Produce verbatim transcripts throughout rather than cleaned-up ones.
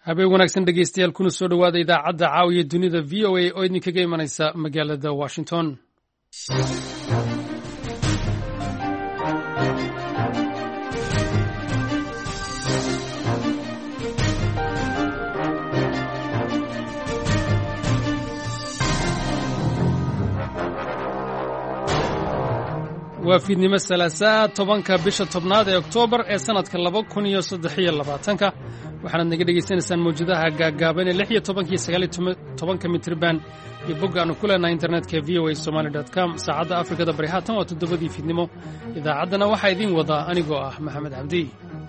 habeen wanaagsan dhegeystayaal kuna soo dhowaada idaacadda caawiya dunida v o a oo idinkaga imanaysa magaalada washington. waa fiidnimo salaasaa tobanka bisha tobnaad ee oktoobar ee sanadka laba kun iyo saddex iyo labaatanka waxaanaad naga dhegaysanaysaan mawjadaha gaaggaaban ee lix iyo tobanka iyo sagaal iyo tobanka mitriban iyo bogga aanu ku leenahay internetka v o a somali dot com. saacadda afrikada bari haatan waa toddobadii fiidnimo. idaacaddana waxaa idiin wadaa anigoo ah maxamed cabdi.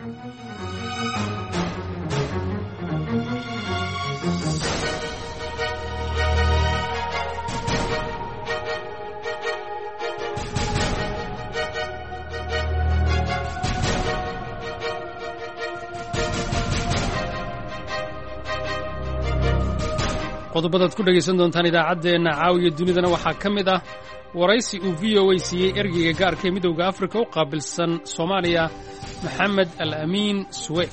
qodobadaad ku dhegaysan doontaan idaacaddeenna caawiya dunidana waxaa ka mid ah waraysi uu v o a siiyey ergeyga gaarka ee midowda afrika u qaabilsan soomaaliya maxamed al amiin suweyf.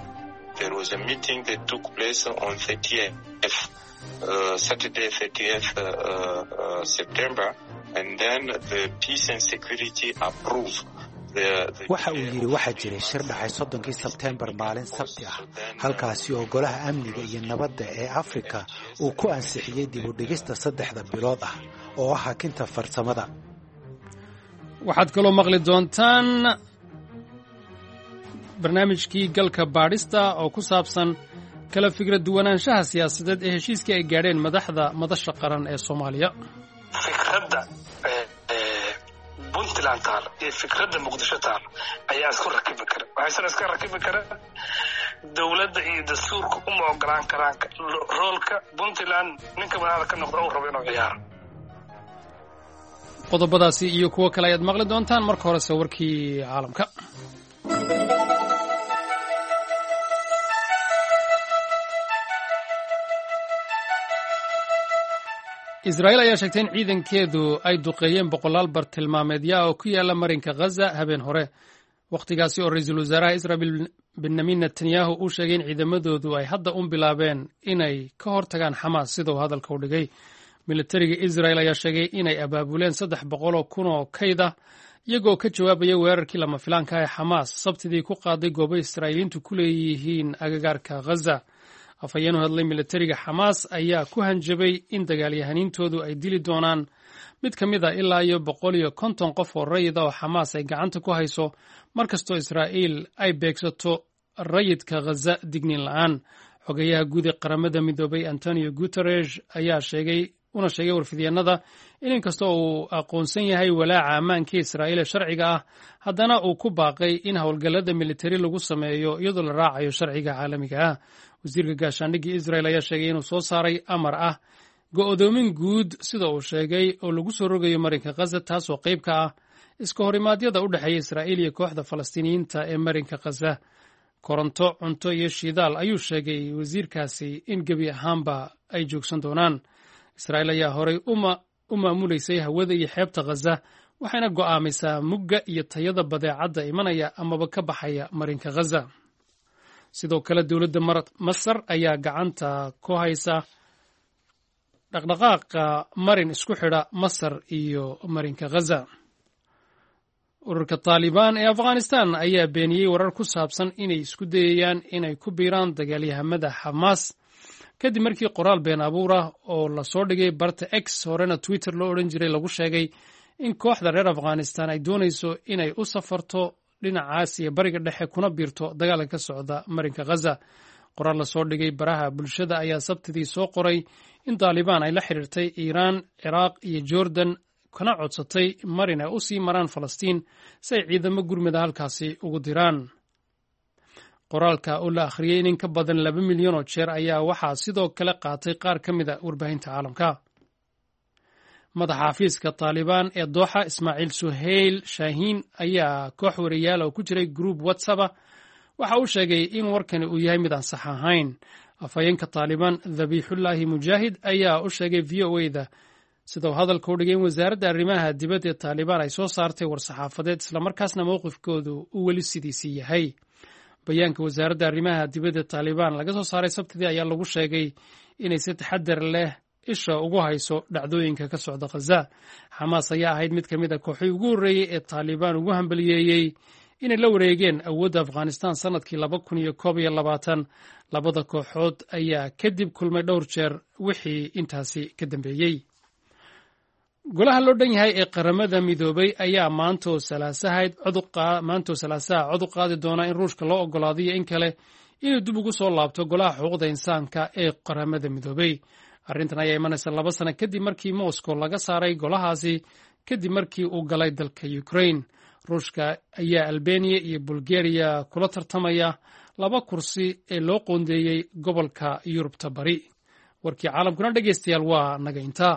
waxa uu yidhi waxaa jiray shir dhacay soddonkii sebteembar maalin sabti ah halkaasi oo golaha amniga iyo nabadda ee afrika uu ku ansixiyey dib u dhigista saddexda bilood ah oo ah hakinta farsamada. waxaad kaloo maqli doontaan barnaamijkii galka baadhista oo ku saabsan kala fikra duwanaanshaha siyaasadeed ee heshiiskii ay gaadheen madaxda madasha qaran ee soomaaliya. puntland taal iyo fikradda muqdisho taal ayaa isku rakibi kara waxaysan iska rakibi karaan dowladda iyo dastuurka uma ogolaan karaan roolka puntland ninka madaxda ka noqda uu rabo inuu ciyaaro. qodobadaasi iyo kuwo kale ayaad maqli doontaan. marka horese warkii caalamka. israa'iil ayaa sheegtay in ciidankeedu ay duqeeyeen boqolaal bartilmaameedya oo ku yaala marinka ghaza habeen hore wakhtigaasi oo ra-iisul wasaaraha israa'il benyamin netanyahu uu sheegay in ciidamadoodu ay hadda un bilaabeen inay ka hor tagaan xamaas sida uu hadalka u dhigay. militariga israa'il ayaa sheegay inay abaabuleen saddex boqol oo kun oo kayda iyagoo ka jawaabaya weerarkii lama filaanka ee xamaas sabtidii ku qaaday goobo israa'iiliintu ku leeyihiin agagaarka ghaza. afhayeen u hadlay militariga xamaas ayaa ku hanjabay in dagaalyahaniintoodu ay dili doonaan mid ka mid a ilaa iyo boqol iyo konton qof oo rayid ah oo xamaas ay gacanta ku hayso mar kastoo israa'iil ay beegsato rayidka ghaza digniin la'aan. xogeyaha guud ee qaramada midoobay antonio guterres ayaa sheegay una sheegay warfidyeenada in inkastoo uu aqoonsan yahay walaaca ammaankii israa'iil ee sharciga ah haddana uu ku baaqay in howlgallada militari lagu sameeyo iyadoo la raacayo sharciga caalamiga ah. wasiirka gaashaandhigga israa'il ayaa sheegay inuu soo saaray amar ah go'doomin guud sida uu sheegay oo lagu soo rogayo marinka ghaza taasoo qayb ka ah iska horimaadyada u dhexeeya israa'iil iyo kooxda falastiiniyiinta ee marinka ghaza. koronto cunto iyo shidaal ayuu sheegay wasiirkaasi in gebi ahaanba ay joogsan doonaan. israa'iil ayaa horay u maamulaysay hawada iyo xeebta ghaza waxayna go'aamaysaa mugga iyo tayada badeecadda imanaya amaba ka baxaya marinka ghaza. sidoo kale dowladda masar ayaa gacanta ku haysa dhaqdhaqaaqa marin isku xidha masar iyo marinka ghaza. ururka taalibaan ee afghanistan ayaa beeniyey warar ku saabsan inay isku dayayaan inay ku biiraan dagaalyahamada xamaas kadib markii qoraal been abuur ah oo lasoo dhigay barta x horena twitter loo odhan jiray lagu sheegay in kooxda reer afghanistan ay doonayso inay u safarto dhinacaas iyo bariga dhexe kuna biirto dagaalka ka socda marinka ghaza. qoraal lasoo dhigay baraha bulshada ayaa sabtidii soo qoray in taalibaan ay la xidhiirtay iiraan ciraaq iyo jordan kana codsatay marin ay u sii maraan falastiin si ay ciidamo gurmida halkaasi ugu diraan. qoraalka oo la akhriyey in ka badan laba milyan oo jeer ayaa waxaa sidoo kale qaatay qaar ka mid a warbaahinta caalamka. madaxa xafiiska taalibaan ee dooxa ismaaciil suheyl shaahiin ayaa koox wariyaal oo ku jiray gruub whatsappa waxa uu sheegay in warkani uu yahay mid aan sax ahayn. afhayeenka taalibaan dhabiixullaahi mujaahid ayaa u sheegay v o a-da sidau hadalka u dhigay in wasaaradda arrimaha dibadda ee taalibaan ay soo saartay war-saxaafadeed islamarkaasna mowqifkoodu uu weli sidiisii yahay. bayaanka wasaaradda arrimaha dibadda taalibaan laga soo saaray sabtidii ayaa lagu sheegay inay si taxadar leh isha ugu hayso dhacdooyinka ka socda khaza. xamaas ayaa ahayd mid ka mid a kooxii ugu horreeyey ee taalibaan ugu hambaliyeeyey inay la wareegeen awoodda afghanistan sannadkii laba kun iyo koob iyo labaatan. labada kooxood ayaa kadib kulmay dhowr jeer wixii intaasi ka dambeeyey. golaha loo dhan yahay ee qaramada midoobay ayaa maantoo salaasahayd maantoo salaasaha cod u qaadi doona in ruushka loo ogolaadiyo in kale inuu dib ugu soo laabto golaha xuquuqda insaanka ee qaramada midoobay. arrintan ayaa imanaysa laba sano kadib markii moscow laga saaray golahaasi kadib markii uu galay dalka ukraine. ruushka ayaa albania iyo bulgaria kula tartamaya laba kursi ee loo qoondeeyey gobolka yurubta bari. warkii caalamkuna dhegeystayaal waa naga intaa.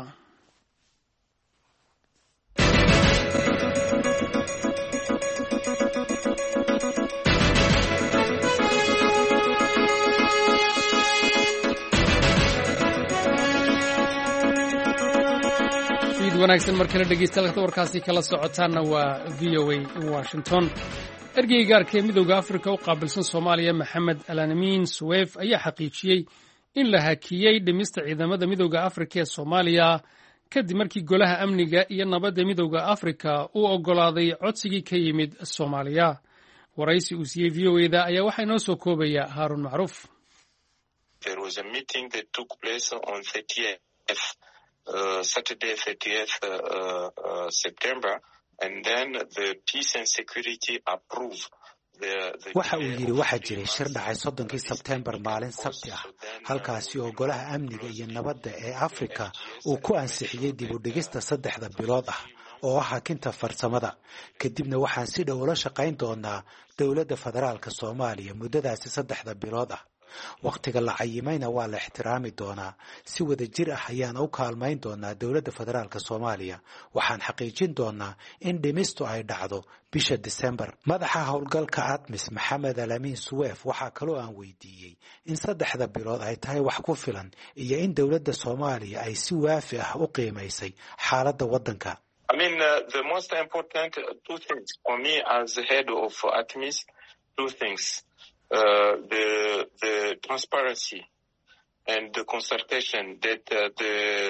wanaagsan markale dhegeystayaal warkaasi kala socotaana waa v o a Washington. ergeyga gaarka ee midowda Afrika u qaabilsan Soomaaliya Maxamed Alamin Suweef ayaa xaqiijiyey in la hakiyey dhimista ciidamada midowda Afrika ee Soomaaliya kadib markii golaha amniga iyo nabadda midowda Afrika uu ogolaaday codsigii ka yimid Soomaaliya. waraysi uu siiyey V O A-da ayaa waxaa inoo soo koobaya Haarun Macruuf. There was a meeting that took place on thirtieth Uh, Saturday, thirtieth uh, uh, September, and then the peace and security approved. waxa uu yidhi waxaa jiray shir dhacay soddonkii sebteembar maalin sabti ah halkaasi oo golaha amniga iyo nabadda ee Afrika uu ku ansixiyey dib u dhigista saddexda bilood ah oo ah hakinta farsamada. kadibna waxaan si dhow ula shaqayn doonaa dowladda federaalka Soomaaliya muddadaasi saddexda bilood ah. waqtiga la cayimayna waa la ixtiraami doonaa. si wada jir ah ayaan u kaalmayn doonaa dowladda federaalka Soomaaliya. waxaan xaqiijin doonaa in dhimistu ay dhacdo bisha December. madaxa howlgalka ATMIS Maxamed Alamin Suweef waxaa kaloo aan weydiiyey in saddexda bilood ay tahay wax ku filan iyo in dowladda Soomaaliya ay si waafi ah u qiimaysay xaaladda waddanka. I mean, uh, the most important two things for me as the head of ATMIS, two things. Uh, the the transparency and the consultation that uh, the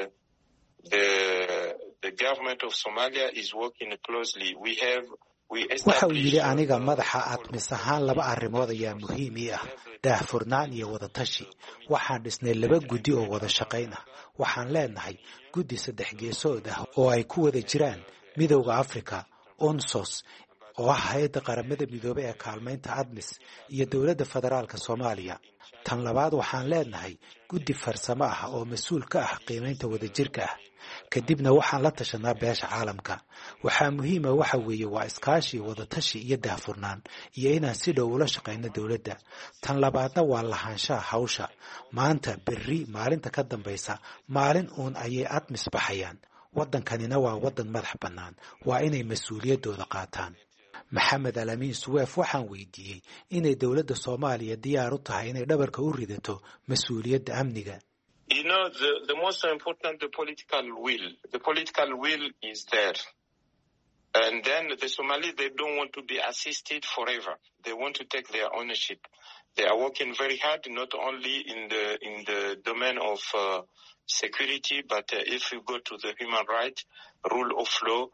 the the government of Somalia is working closely. We have we waxa uu yidhi aniga madaxa ATMIS ahaan laba arrimood ayaa muhiim ii ah: daahfurnaan iyo wada tashi. waxaan dhisnay laba guddi oo wada shaqayn ah. waxaan leenahay guddi saddex geesood ah oo ay ku wada jiraan midowda Afrika, UNSOS oo ah hay'adda qaramada midoobay ee kaalmaynta ATMIS iyo dowladda federaalka Soomaaliya. tan labaad waxaan leenahay guddi farsamo ah oo mas'uul ka ah qiimaynta wadajirka ah. kadibna waxaan la tashanaa beesha caalamka. waxaa muhiima waxa weeye waa iskaashi, wada tashi iyo daahfurnaan iyo inaan si dhow ula shaqayno dowladda. tan labaadna waa lahaanshaha hawsha. maanta, berri, maalinta ka dambaysa maalin uun ayay ATMIS baxayaan. waddankanina waa waddan madax bannaan. waa inay mas-uuliyaddooda qaataan. Maxamed Alamin Suweef waxaan weydiiyey inay dowladda Soomaaliya diyaar u tahay inay dhabarka u ridato mas'uuliyadda amniga. You know, the, the most important, the political will. The political will is there. And then the Somalis, they don't want to be assisted forever. They want to take their ownership. They are working very hard, not only in the in the domain of uh, security, but uh, if you go to the human rights, rule of law,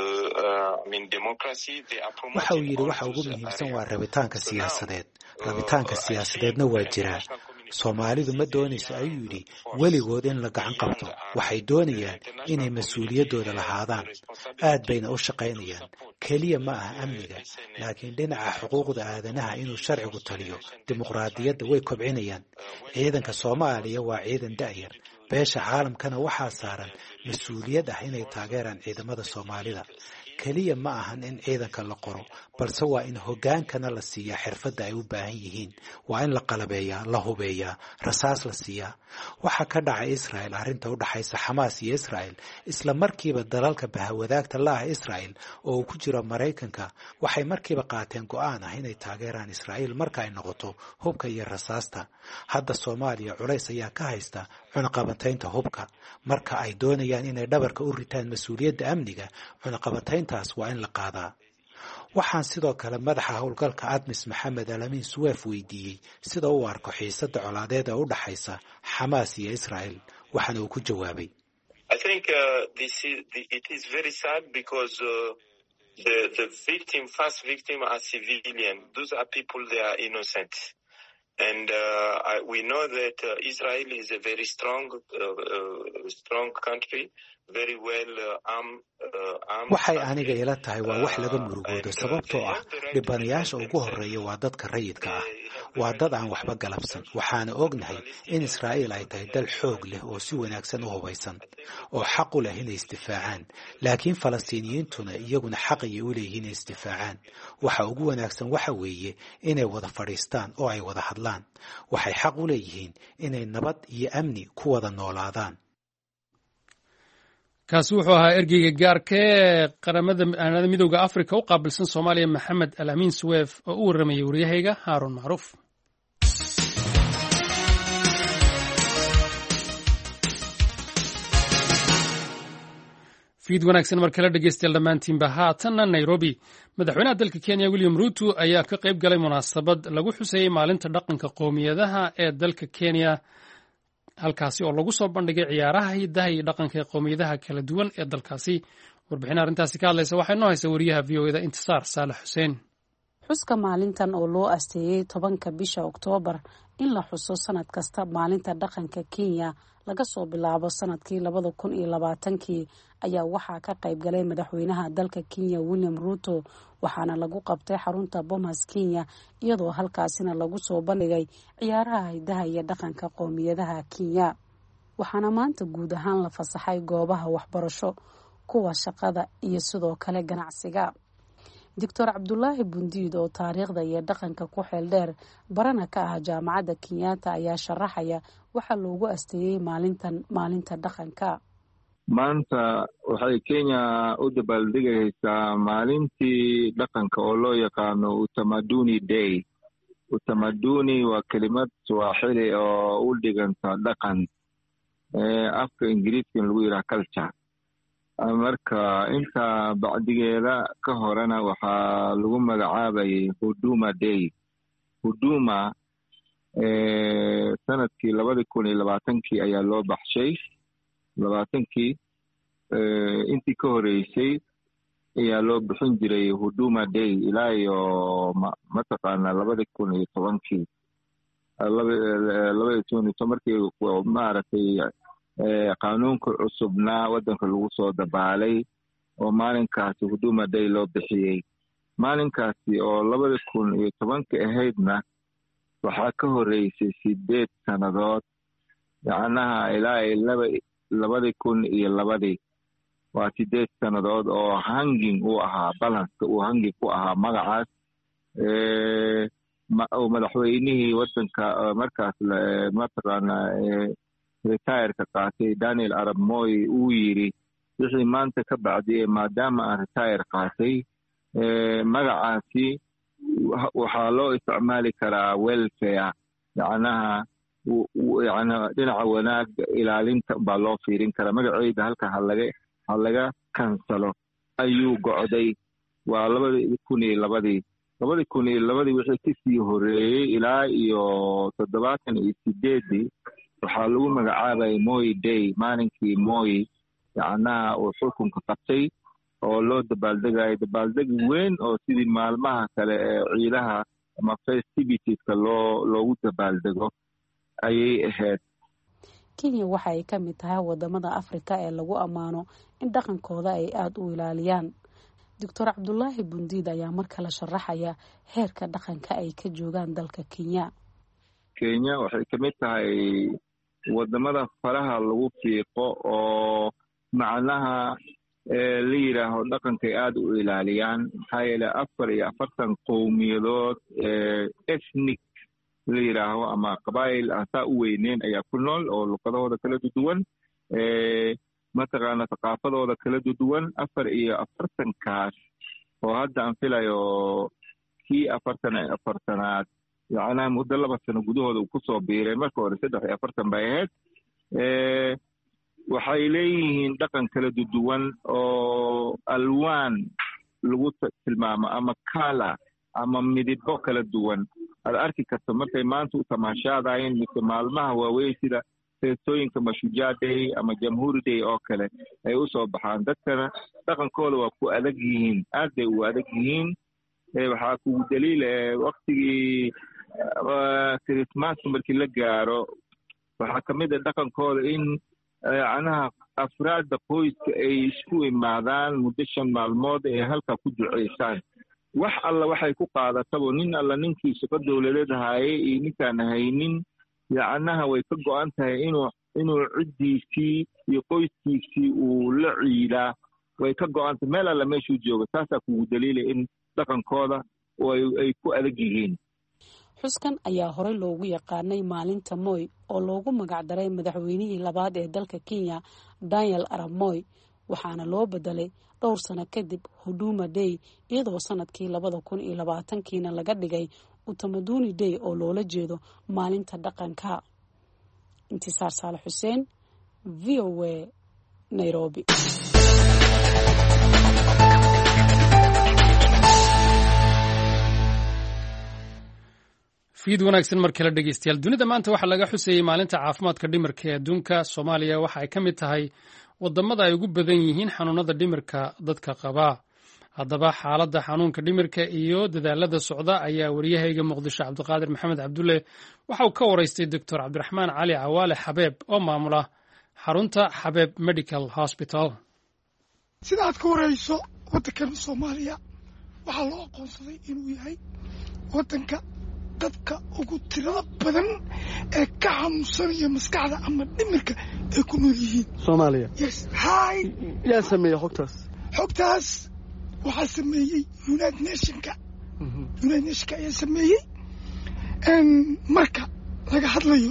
waxa uu yidhi waxa ugu muhiimsan waa rabitaanka siyaasadeed. rabitaanka siyaasadeedna waa jiraa. Soomaalidu ma doonayso, ayuu yidhi, weligood in la gacan qabto. waxay doonayaan inay mas-uuliyaddooda lahaadaan. aad bayna u shaqaynayaan. keliya ma aha amniga, laakiin dhinaca xuquuqda aadanaha inuu sharcigu taliyo. dimuqraadiyadda way kobcinayaan. ciidanka Soomaaliya waa ciidan da'yar. beesha caalamkana waxaa saaran mas-uuliyad ah inay taageeraan ciidamada Soomaalida. keliya ma ahan in ciidanka la qoro, balse waa in hoggaankana la siiyaa xirfadda ay u baahan yihiin. waa in la qalabeeyaa, la hubeeyaa, rasaas la siiyaa. waxa ka dhacay Israel, arrinta u dhaxaysa Xamaas iyo Israel, isla markiiba dalalka bahawadaagta la ah Israel oo uu ku jiro Maraykanka waxay markiiba qaateen go'aan ah inay taageeraan Israel marka ay noqoto hubka iyo rasaasta. hadda Soomaaliya culays ayaa ka haysta cunaqabataynta hubka. marka ay doonayaan inay dhabarka u ritaan mas-uuliyadda amniga, cunaqabatayntaas waa in la qaadaa. waxaan sidoo kale madaxa howlgalka admis maxamed alamin suweef weydiiyey sida uu arko xiisada colaadeed ee u dhaxaysa xamaas iyo israel waxaana uu ku jawaabay I think uh, this is, it is very sad because uh, the, the victim, first victim are civilian. Those are people, they are innocent. And uh, I, we know that uh, Israel is a very strong, uh, uh, strong country, very well uh, armed. Uh, waxay aniga ila tahay waa wax laga murugoodo sababtoo ah dhibanayaasha ugu horeeya waa dadka rayidka ah waa dad aan waxba galabsan waxaana ognahay in Israa'iil ay tahay dal xoog leh oo si wanaagsan u hubaysan oo xaq u leh inay isdifaacaan laakiin Falastiiniyiintuna iyaguna xaq ay u leeyihiin inay isdifaacaan waxa ugu wanaagsan waxa weeye inay wada fadhiistaan oo ay wada hadlaan waxay xaq u leeyihiin inay nabad iyo amni ku wada noolaadaan kaasi wuxuu ahaa ergeyga gaarka ee qaramada midowda Afrika u qaabilsan Soomaaliya Maxamed Alamin Suweef oo u waramayay wariyahayga Haarun Macruuf. fiid wanaagsan mar kale dhegeystayaal dhammaantiinba haatanna Nairobi madaxweynaha dalka Kenya William Ruto ayaa ka qayb galay munaasabad lagu xuseeyay maalinta dhaqanka qowmiyadaha ee dalka Kenya halkaasi oo lagu soo bandhigay ciyaaraha hidaha iyo dhaqanka qowmiyadaha kala duwan ee dalkaasi warbixin arrintaasi ka hadlaysa waxay noo haysaa wariyaha V O A da Intisaar Saalax Xuseen xuska maalintan oo loo asteeyay tobanka bisha Oktoobar in la xuso sanad kasta maalinta dhaqanka Kenya laga soo bilaabo sanadkii labada kun iyo labaatankii ayaa waxaa ka qayb galay madaxweynaha dalka Kenya William Ruto waxaana lagu qabtay xarunta Bomas Kenya iyadoo halkaasina lagu soo bandhigay ciyaaraha hidaha iyo dhaqanka qowmiyadaha Kenya waxaana maanta guud ahaan la fasaxay goobaha waxbarasho kuwa shaqada iyo sidoo kale ganacsiga Doctor Abdullahi Bundiid oo taariikhda iyo dhaqanka ku xeel dheer barana ka ah jaamacadda Kenyatta ayaa sharaxaya waxa loogu asteeyay maalintan maalinta dhaqanka maanta waxay Kenya u dabaaldegaysaa maalintii dhaqanka oo loo yaqaano Utamaduni Day Utamaduni waa kelimad Swahili oo u dhiganta dhaqan ee afka Ingiriisiga lagu yiraahdo culture marka inta bacdigeeda ka horena waxaa lagu magacaabay Huduma Day Huduma ee sanadkii labada kun iyo labaatankii ayaa loo baxshay labaatankii ee intii ka horeysay ayaa loo bixin jiray Huduma Day ilaa iyo mataqaana labada kun iyo tobankii labada kun iyo tobankii maaragtay ee qaanuunka cusubna wadanka lagu soo dabaalay oo maalinkaasi Huduma Day loo bixiyay maalinkaasi oo labada kun iyo tobankii ahaydna waxaa ka horeysay sideed sanadood yacnaha ilaa laba labada kun iyo labadii waa sideed sanadood oo hanging uu ahaa balance uu hanging ku ahaa magacaas ee madaxweynihii wadanka markaas mataqaana retire ka qaatay Daniel Arap Moi uu yiri wixii maanta ka bacdiyay maadaama aan retire qaatay ee magacaasi waxaa loo isticmaali karaa welfare yacnaha yacnaha dhinaca wanaag ilaalinta baa loo fiirin karaa magaceeda halka halaga halaga kansalo ayuu go'day waa labada kun iyo labadii labada kun iyo labadii wixii kasii horeeyay ilaa iyo toddobaatan iyo sideedii waxaa lagu magacaabay Moi Day maalinkii Moi yacnaha uu xukunka qabtay oo loo dabaaldegay dabaaldeg weyn oo sidii maalmaha kale ee ciidaha ama festivitieska loo loogu dabaaldego ayay ahayd Kenya waxa ay ka mid tahay wadamada Afrika ee lagu amaano in dhaqankooda ay aad u ilaaliyaan Doctor Abdullahi Bundiid ayaa marka la sharaxaya heerka dhaqanka ay ka joogaan dalka Kenya Kenya waxay ka mid tahay wadamada faraha lagu fiiqo oo macnaha ee la yiraahdo dhaqanka aad u ilaaliyaan maxaa yeelay afar iyo afartan qowmiyadood ee ethnic la yiraahdo ama qabaa'il asaa u weyneen ayaa ku nool oo luqadooda kala duwan ee mataqaana thaqaafadooda kala duwan afar iyo afartan kaas oo hadda aan filayo kii afartan iyo afartanaad yacnaha muddo laba sano gudahooda uu kusoo biiray marka hore saddex iyo afartan bay ahayd ee waxay leeyihiin dhaqan kala duwan oo alwaan lagu tilmaamo ama kala ama midabo kala duwan aad arki karto markay maanta u tamaashaadayeen mise maalmaha waaweyn sida feestooyinka Mashujaa Day ama Jamhuuri Day oo kale ay u soo baxaan. dadkana dhaqankooda waa ku adag yihiin, aad bay u adag yihiin. waxaa kugu daliil waqtigii Christmaska markii la gaaro waxaa ka mid ah dhaqankooda in anaha afraadda qoyska ay isku imaadaan muddo shan maalmood ee halkaa ku duceysaan. wax alla waxay ku qaadataba nin alla ninkii shaqo dowladeed haayay iyo ninkaan haynin yacnaha way ka go'an tahay inuu inuu ciddiisii iyo qoyskiisii uu la ciidaa way ka go'an tahay meel alla meeshuu jooga. taasaa kugu daliilay in dhaqankooda ay ku adag yihiin. xuskan ayaa horey loogu yaqaanay maalinta Moi oo loogu magacdaray madaxweynihii labaad ee dalka Kenya Daniel Arap Moi, waxaana loo bedelay dhowr sano kadib Huduma Day iyadoo sanadkii labada kun iyo labaatankiina laga dhigay Utamaduni Day oo loola jeedo maalinta dhaqanka. Intisaar Saalax Xuseen, V O A, Nairobi. fiid wanaagsan mar kale dhegeystayaal. dunida maanta waxaa laga xuseeyey maalinta caafimaadka dhimirka ee adduunka. Soomaaliya waxa ay ka mid tahay wadamada ay ugu badan yihiin xanuunada dhimirka dadka qaba. haddaba xaaladda xanuunka dhimirka iyo dadaalada socda ayaa wariyahayga muqdisho cabdiqaadir maxamed cabdulle waxa uu ka waraystay doctor cabdiraxmaan cali cawaale xabeeb oo maamula xarunta xabeeb medical hospital. sida aad ka warayso waddankan Soomaaliya waxaa loo aqoonsaday inuu yahay waddanka dadka ugu tirada badan ee ka xanuunsanaya maskaxda ama dhimirka ay ku nool yihiin Soomaaliya. Yes, hay yaa sameeyay xogtaas. xogtaas waxaa sameeyey United Nationka. United Nationka ayaa sameeyey marka laga hadlayo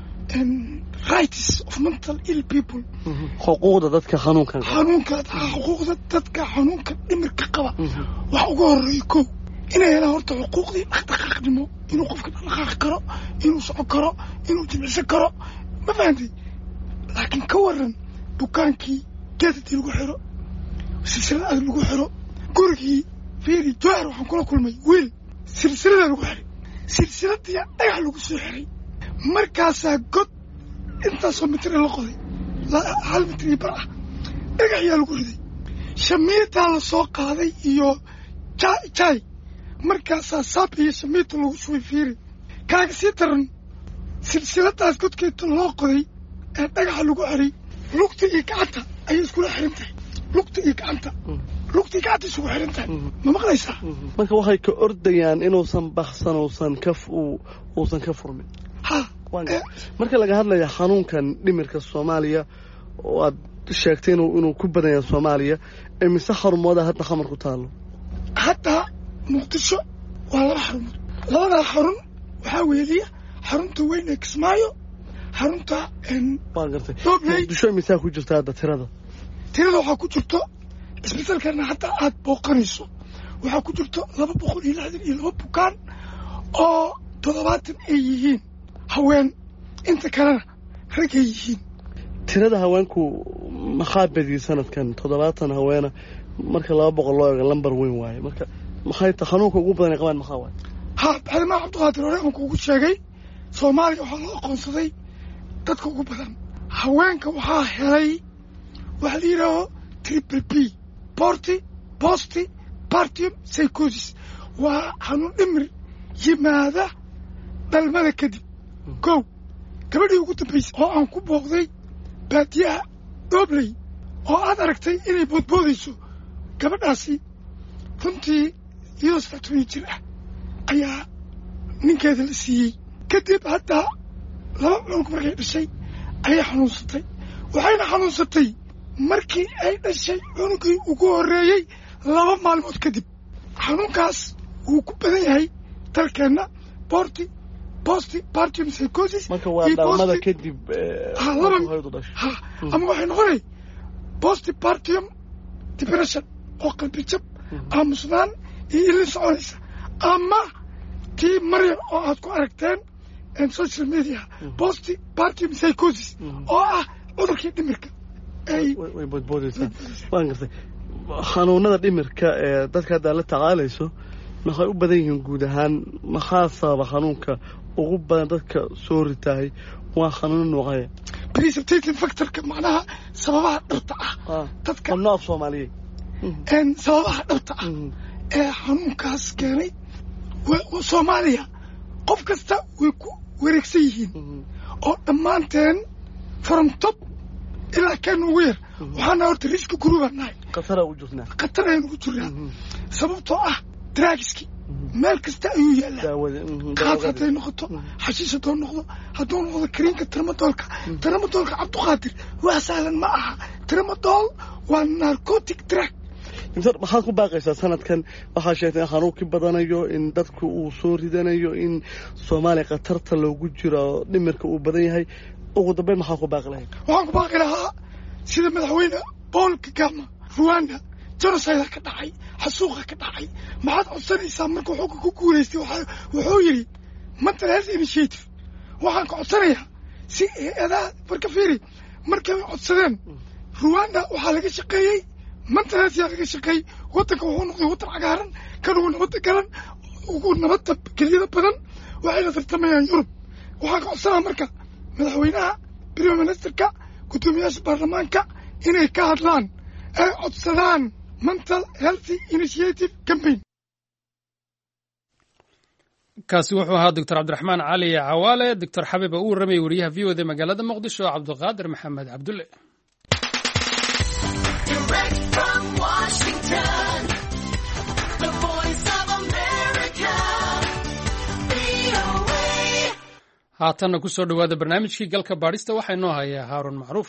rights of mental ill people. xuquuqda dadka xanuunka xanuunka xuquuqda dadka xanuunka dhimirka qaba waxa ugu horeeya kow inay helaan horta xuquuqdii dhaqdhaqaaqnimo, inuu qofka dhaqdhaqaaqi karo, inuu socon karo, inuu jimicsan karo, ma fahantay? laakiin ka waran dukaankii geedadii lagu xiro, silsilada aad lagu xiro, gurigii fiiri jawhar waxaan kula kulmay wiil silsilada lagu xiray, silsiladii dhagax lagu soo xiray, markaasaa god intaasoo mitir la qoday hal mitir iyo bar ah dhagaxyaa lagu riday, shamiitaa la soo qaaday iyo jaay markaasaa saab iyo shamiita lagu shubay. fiiri kaaga sii daran silsiladaas godkeeta loo qoday ee dhagaxa lagu xiray lugta iyo gacanta ayay iskula xiran tahay. lugta iyo gacanta lugta iyo gacanta isugu xiran tahay, ma maqlaysaa? marka waxay ka ordayaan inuusan baxsan uusan ka uusan ka furmin. ha marka laga hadlayo xanuunkan dhimirka Soomaaliya oo aad sheegtay inuu inuu ku badan yahay Soomaaliya ee mise xarumooda hadda xamar ku taalo. hadda Muqdisho waa laba xarumood. labada xarun waxaa weeliya xarunta weyn ee Kismaayo, xarunta waan gartay Muqdisho mise ku jirta hadda tirada tirada waxaa ku jirto isbitaalkana hadda aad booqanayso waxaa ku jirto laba boqol iyo lixdan iyo laba bukaan oo toddobaatan ay yihiin haween, inta kalena rag ay yihiin. tirada haweenku maxaa badiyay sanadkan toddobaatan haweena marka laba boqol loo eego lambar weyn waaye. marka maxay tahay xanuunka ugu badan ee qabaan maxaa waaye? ha baxdama Cabdiqaadir hore aan kuugu sheegay Soomaaliya waxaa loo aqoonsaday dadka ugu badan. haweenka waxaa helay waxa la yidhaaho triple B porti posti partium psychosis. waa xanuun dhimir yimaada dhalmada kadib. kow gabadhii ugu dambaysay oo aan ku booqday baadiyaha Doobley oo aad aragtay inay boodboodayso, gabadhaasi runtii iyadoo saddex toban jir ah ayaa ninkeeda la siiyey. kadib hadda laba cunug markay dhashay ayay xanuunsatay. waxayna xanuunsatay markii ay dhashay cunugii ugu horreeyey laba maalmood kadib. xanuunkaas wuu ku badan yahay dalkeenna. borti posti partium psychosis marka waa dhalmada kadib ha ama waxay noqonay posti partium depression oo qalbi jab, aamusnaan iyo ilin soconaysa, ama tii Maryam oo aad ku aragteen social media posti partium psychosis oo ah cudurkii dhimirka ay way boodboodaysaa. waan gartay xanuunada dhimirka ee dadka hadda la tacaalayso maxay u badan yihiin guud ahaan maxaa sababa xanuunka ugu badan dadka soo ritahay waa xanuun noocaya precipitating factorka macnaha sababaha dhabta ah dadka nooc Soomaaliyeed een sababaha dhabta ah ee xanuunkaas keenay waa Soomaaliya qof kasta way ku wareegsan yihiin oo dhammaanteen from top ilaa kan ugu yar waxaana horta risk guruubanahay qatara u jirnaa qatara u jirnaa sababtoo ah drugski meel kasta ayuu yaalaa qaad hadday noqoto xashiish hadduu noqdo hadduu noqdo kariinka tramadolka tramadolka cabduqaadir waa sahlan ma aha tramadol waa narcotic drug inta maxaad ku baaqaysaa sanadkan waxaa sheegtay xanuunkii badanayo in dadku uu soo ridanayo in Soomaaliya qatarta loogu jiro dhimirka uu badan yahay ugu dambeyn maxaa ku baaqi lahayd waxaan ku baaqi lahaa sida madaxweyne Paul Kagame Rwanda genocide ka dhacay xasuuqa ka dhacay maxaad codsanaysaa markuu xogga ku guuleystay wuxuu yiri mental health initiative waxaan ka codsanayaa si eedaa marka fiiri markay codsadeen Rwanda waxaa laga shaqeeyay mental health laga shaqeeyay wadanka wuxuu noqday wadan cagaaran kan uu nabad galan ugu nabad keliyada badan waxay la tartamayaan Yurub waxaan ka codsanayaa marka madaxweynaha prime ministerka gudoomiyaasha baarlamaanka inay ka hadlaan ay codsadaan mental health initiative campaign kaasi wuxuu ahaa doctor cabdiraxmaan cali cawaale doctor xabiib uu warramay wariyaha v o d magaalada muqdisho cabdiqaadir maxamed cabdulle haatanna ku soo dhowaada barnaamijkii galka baadhista waxaa inoo hayaa haaruun macruuf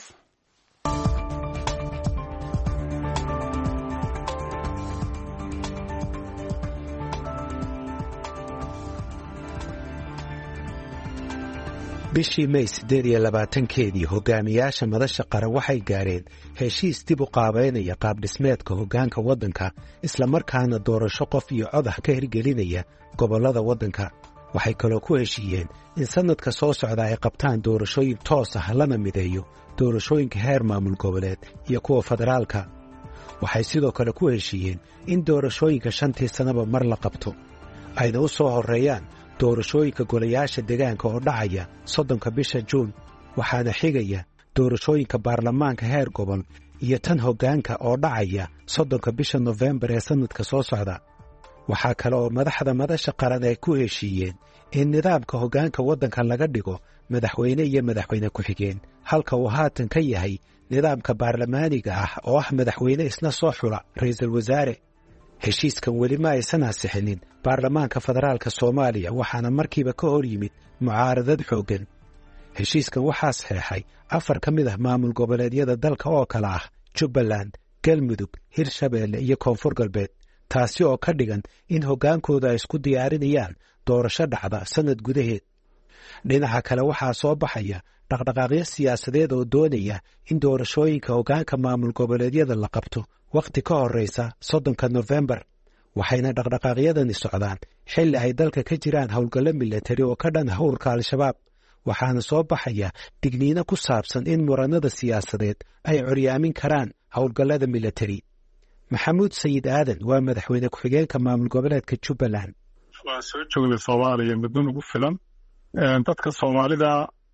bishii May siddeed iyo labaatankeedii hogaamiyaasha madasha qaran waxay gaareen heshiis dib u qaabeynaya qaab dhismeedka hoggaanka waddanka isla markaana doorasho qof iyo cod ah ka hirgelinaya gobollada waddanka waxay kaloo ku heshiiyeen in sanadka soo socda ay qabtaan doorashooyin toos ah lana mideeyo doorashooyinka heer maamul goboleed iyo kuwa federaalka waxay sidoo kale ku heshiiyeen in doorashooyinka shantii sannaba mar la qabto ayna u soo horreeyaan doorashooyinka golayaasha deegaanka oo dhacaya soddonka bisha Juun waxaana xigaya doorashooyinka baarlamaanka heer gobol iyo tan hoggaanka oo dhacaya soddonka bisha November ee sanadka soo socda waxaa kale oo madaxda madasha qaran ay ku heshiiyeen in nidaamka hoggaanka waddanka laga dhigo madaxweyne iyo madaxweyne ku-xigeen halka uu haatan ka yahay nidaamka baarlamaaniga ah oo ah madaxweyne isna soo xula ra'iisul wasaare heshiiskan weli ma aysan ansixinin baarlamaanka federaalka Soomaaliya waxaana markiiba ka hor yimid mucaaradad xooggan heshiiskan waxaa saxeexay afar ka mid ah maamul goboleedyada dalka oo kala ah Jubbaland, Galmudug, Hirshabeelle iyo Koonfur Galbeed taasi oo ka dhigan in hoggaankooda ay isku diyaarinayaan doorasho dhacda sanad gudaheed dhinaca kale waxaa soo baxaya dhaqdhaqaaqyo siyaasadeed oo doonaya in doorashooyinka hoggaanka maamul goboleedyada la qabto waqti ka horreysa soddonka November waxayna dhaqdhaqaaqyadani socdaan xilli ay dalka ka jiraan howlgallo militari oo ka dhan howlka al-shabaab waxaana soo baxaya digniino ku saabsan in muranada siyaasadeed ay curyaamin karaan howlgallada militari maxamuud sayid aadan waa madaxweyne ku-xigeenka maamul goboleedka Jubbaland waa soo joognay Soomaaliya muddo ugu filan dadka Soomaalida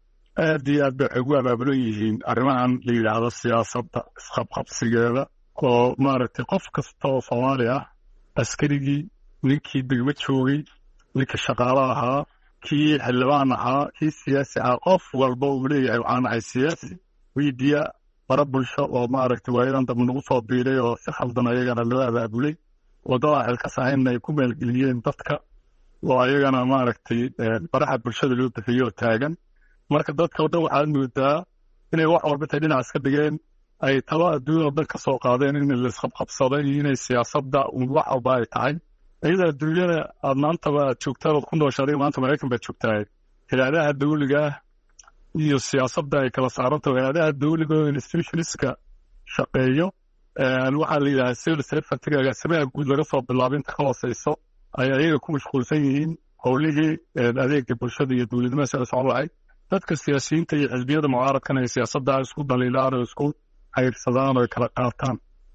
aad iyo aad bay ugu abaabulan yihiin arrimahan la yiraahdo siyaasadda isqabqabsigeeda oo maaragtay qof kasta oo Soomaali ah askarigii ninkii degmo joogay ninkii shaqaale ahaa kii xildhibaan ahaa kii siyaasi ah qof walba uu leeyahay waxaan ahay siyaasi weydiya bara bulsho oo maaragtay waayadan dambe nagu soo biiray oo si khaldan ayagana loo abaabulay wadada xilkasa inay ku meelgeliyeen dadka oo ayagana maaragtay baraha bulshada loo bixiyo taagan marka dadka wada waxaad moodaa inay wax walba tay dhinac iska dhigeen ay taba adduunyada dhan ka soo qaadeen in la isqabqabsaday inay siyaasadda wax walba ay tahay iyada adduunyada aad maantaba joogtaa ku nooshaday maanta Mareykan baa joogtaa hay'adaha dawliga iyo siyaasadda ay kala saarantahay hay'adaha dawliga oo institutionska shaqeeyo waxaa la yidhaahdaa civil servant-ga sameeya guud laga soo bilaabay inta ka hooseyso ay ayaga ku mashquulsan yihiin howlihii adeega bulshada iyo dowladnimada sida socon lahayd dadka siyaasiyiinta iyo xisbiyada mucaaradkan ay siyaasadda isku dhaliilaan oo isku xayrsadaan oo kala qaataan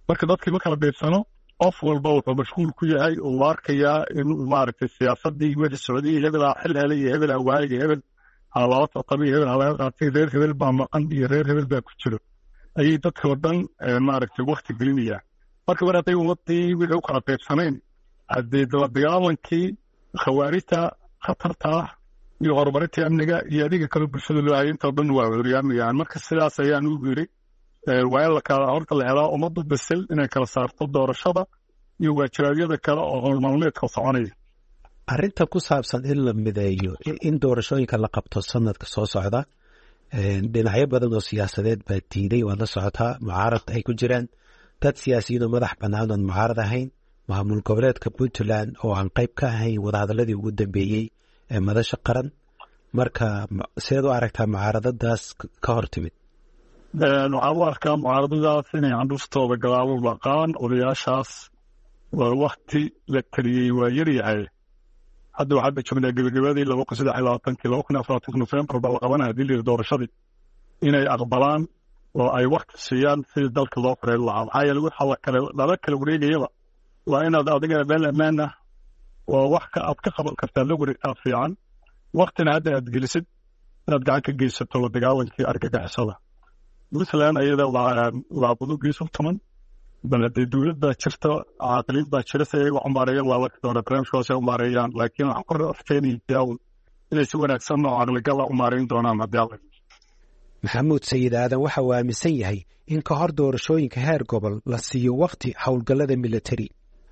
marka dadkii ma kala beedsano qof walba wuxuu mashquul ku yahay uu arkayaa inuu maaragtay siyaasadii wixii socday hebel xil helay iyo hebel awaay iyo hebel halaalo soqobi hebel halaalo qaatay reer hebel baa maqan iyo reer hebel baa ku jiro ayay dadka oo dhan maaragtay waqti gelinayaan marka mar hadday ummadii wixii u kala qaybsanayn haddii dagaalamankii khawaarijta khatarta ah iyo horumarinta amniga iyo adiga kale bulshada loo hayay inta dhan waa horyaamayaan marka sidaas ayaan u yiri waa in la kala horta la helaa ummadda basal inay kala saarto doorashada iyo waajibaadyada kale oo hormaalmeedka soconaya arrinta ku saabsan in la mideeyo in doorashooyinka la qabto sanadka soo socda dhinacyo badan oo siyaasadeed baa diiday waad la socotaa mucaarad ay ku jiraan dad siyaasiyiin oo madax bannaan oon mucaarad ahayn maamul goboleedka puntland oo aan qayb ka ahayn wadahadaladii ugu dambeeyey ee madasha qaran marka seed u aragtaa mucaaradadaas ka hor timid waxaan u arkaa mucaaradadaas inay candhuftooda gadaalo laqaan odayaashaas waa wakti la taliyey waa yaryahay hadda waxaad joognaa gebagabadii laba kun saddex iyo labaatankii laba kun afar labaatanki nofembar baa la qabanaya hadii layidhi doorashadii inay aqbalaan oo ay wakti siiyaan sidii dalka loo xoreyn lahaa maxaa yeele waxa la kale lala kala wareegayaba waa inaad adigana meel ammaan ah oo wax ka aad ka qaban kartaa la wareegtaa fiican waktina hadda aad gelisid inaad gacan ka geysato la dagaalankii argagixisada puntland ayada waa budugiisu toban bal haddii dowladda jirto caaqiliin baa jira si ayaga umaareeyaan waa waqti doona barnaamijkaas ay umaareeyaan laakiin waxaan kor afkeenayaa inay si wanaagsan oo caqligal ah umaareyn doonaan haddii alla maxamuud sayid aadan waxa uu aaminsan yahay in ka hor doorashooyinka heer gobol la siiyo wakti howlgallada military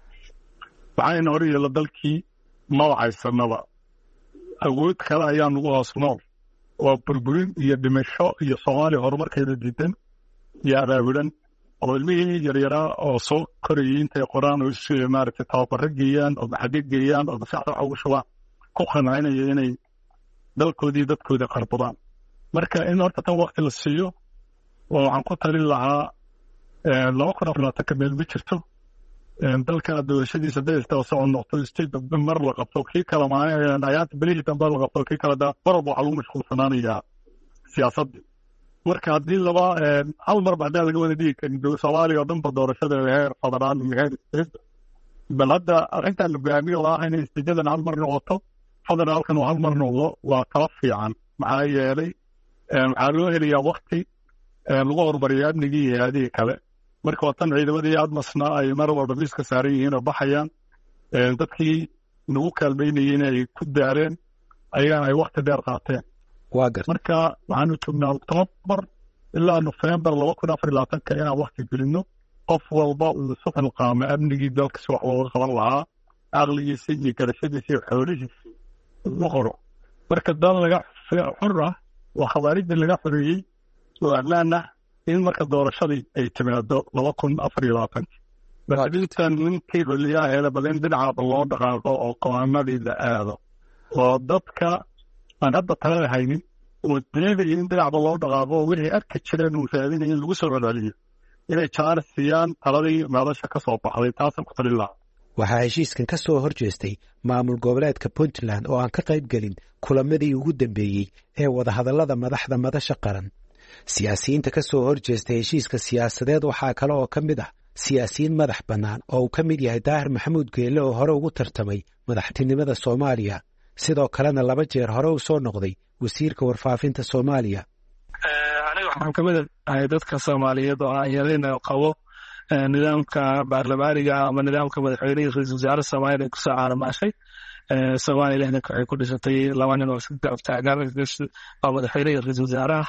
waxayna hor yeela dalkii mawacaysanaba awood kale ayaa nagu hoos nool waa burburin iyo dhimasho iyo soomaaliya horumarkeeda diidan iyo abaabulan oo ilmihii yaryaraa oo soo korayay intay qoraan oo maaragtay tababaro geeyaan oo maxadid geeyaan oo maskaxda waxa ugu shubaan ku qanacinaya inay dalkoodii dadkoodii qarbadaan marka in horta tan wakti la siiyo oo waxaan ku talin lahaa laba kun afar labaatanka meel ma jirto dalka doorashadiisa daysta oo socon noqto state mar la qabto kii kala maalin ayaanta bilihii dambe la qabto kii kala daa marba waxaa lagu mashquulsanaanayaa siyaasadii marka haddii laba hal mar bacdaa laga wada dhigi karin soomaaliya oo dhanba doorashada heer federaan iyo heer state bal hadda arrintan la go'aamiyo oo ah inay istijadan hal mar noqoto federaalkan oo hal mar noqdo waa kala fiican maxaa yeelay waxaa loo helayaa wakti lagu horumariyo amnigii iyo aadihii kale marka waa tan ciidamadii admasna ay mar walba miiska saaran yihiin oo baxayaan dadkii nagu kaalmaynayay inay ku daareen ayagana ay wakti dheer qaateen marka waxaanu joognaa octoobar ilaa nofembar laba kun afar iyo labaatanka inaan wakti gelino qof walba uu isu xilqaamo amnigii dalka si wax looga qaban lahaa aqligiisa iyo garashadiisa iyo xoolihiisa ugu qoro marka dal laga xor ah waa khawaarijda laga xoreeyey oo ammaan ah in marka doorashadii ay timaado laba kun afar iyo labaatanki baintan ninkii xoliyaha eeda badan dhinacaaba loo dhaqaaqo oo qowaanadii la aado oo dadka aan hadda talada haynin oo diidaya in dhinacba loo dhaqaaqo oo wixii arki jireen uu raadinaya in lagu soo celceliyo inay jaanis siiyaan taladii meelasha ka soo baxday taasaan ku talin lahaa waxaa heshiiskan ka soo hor jeestay maamul goboleedka puntland oo aan ka qayb gelin kulamadii ugu dambeeyey ee wadahadallada madaxda madasha qaran siyaasiyiinta ka soo hor jeestay heshiiska siyaasadeed waxaa kale oo ka mid ah siyaasiyiin madax bannaan oo uu ka mid yahay daahir maxamuud geelle oo hore ugu tartamay madaxtinimada soomaaliya sidoo kalena laba jeer hore u soo noqday wasiirka warfaafinta soomaaliya aniga waxaan ka mid ahay dadka soomaaliyeed oo aan yadayna qabo nidaamka baarlamaaniga ama nidaamka madaxweynihii ra-iisul wasaare soomaaliya kusoo caaramaashay soomaaliya lixdanka waxay ku dhisatay laba nin oo iska garab taagan waa madaxweynihii ra-iisul wasaaraha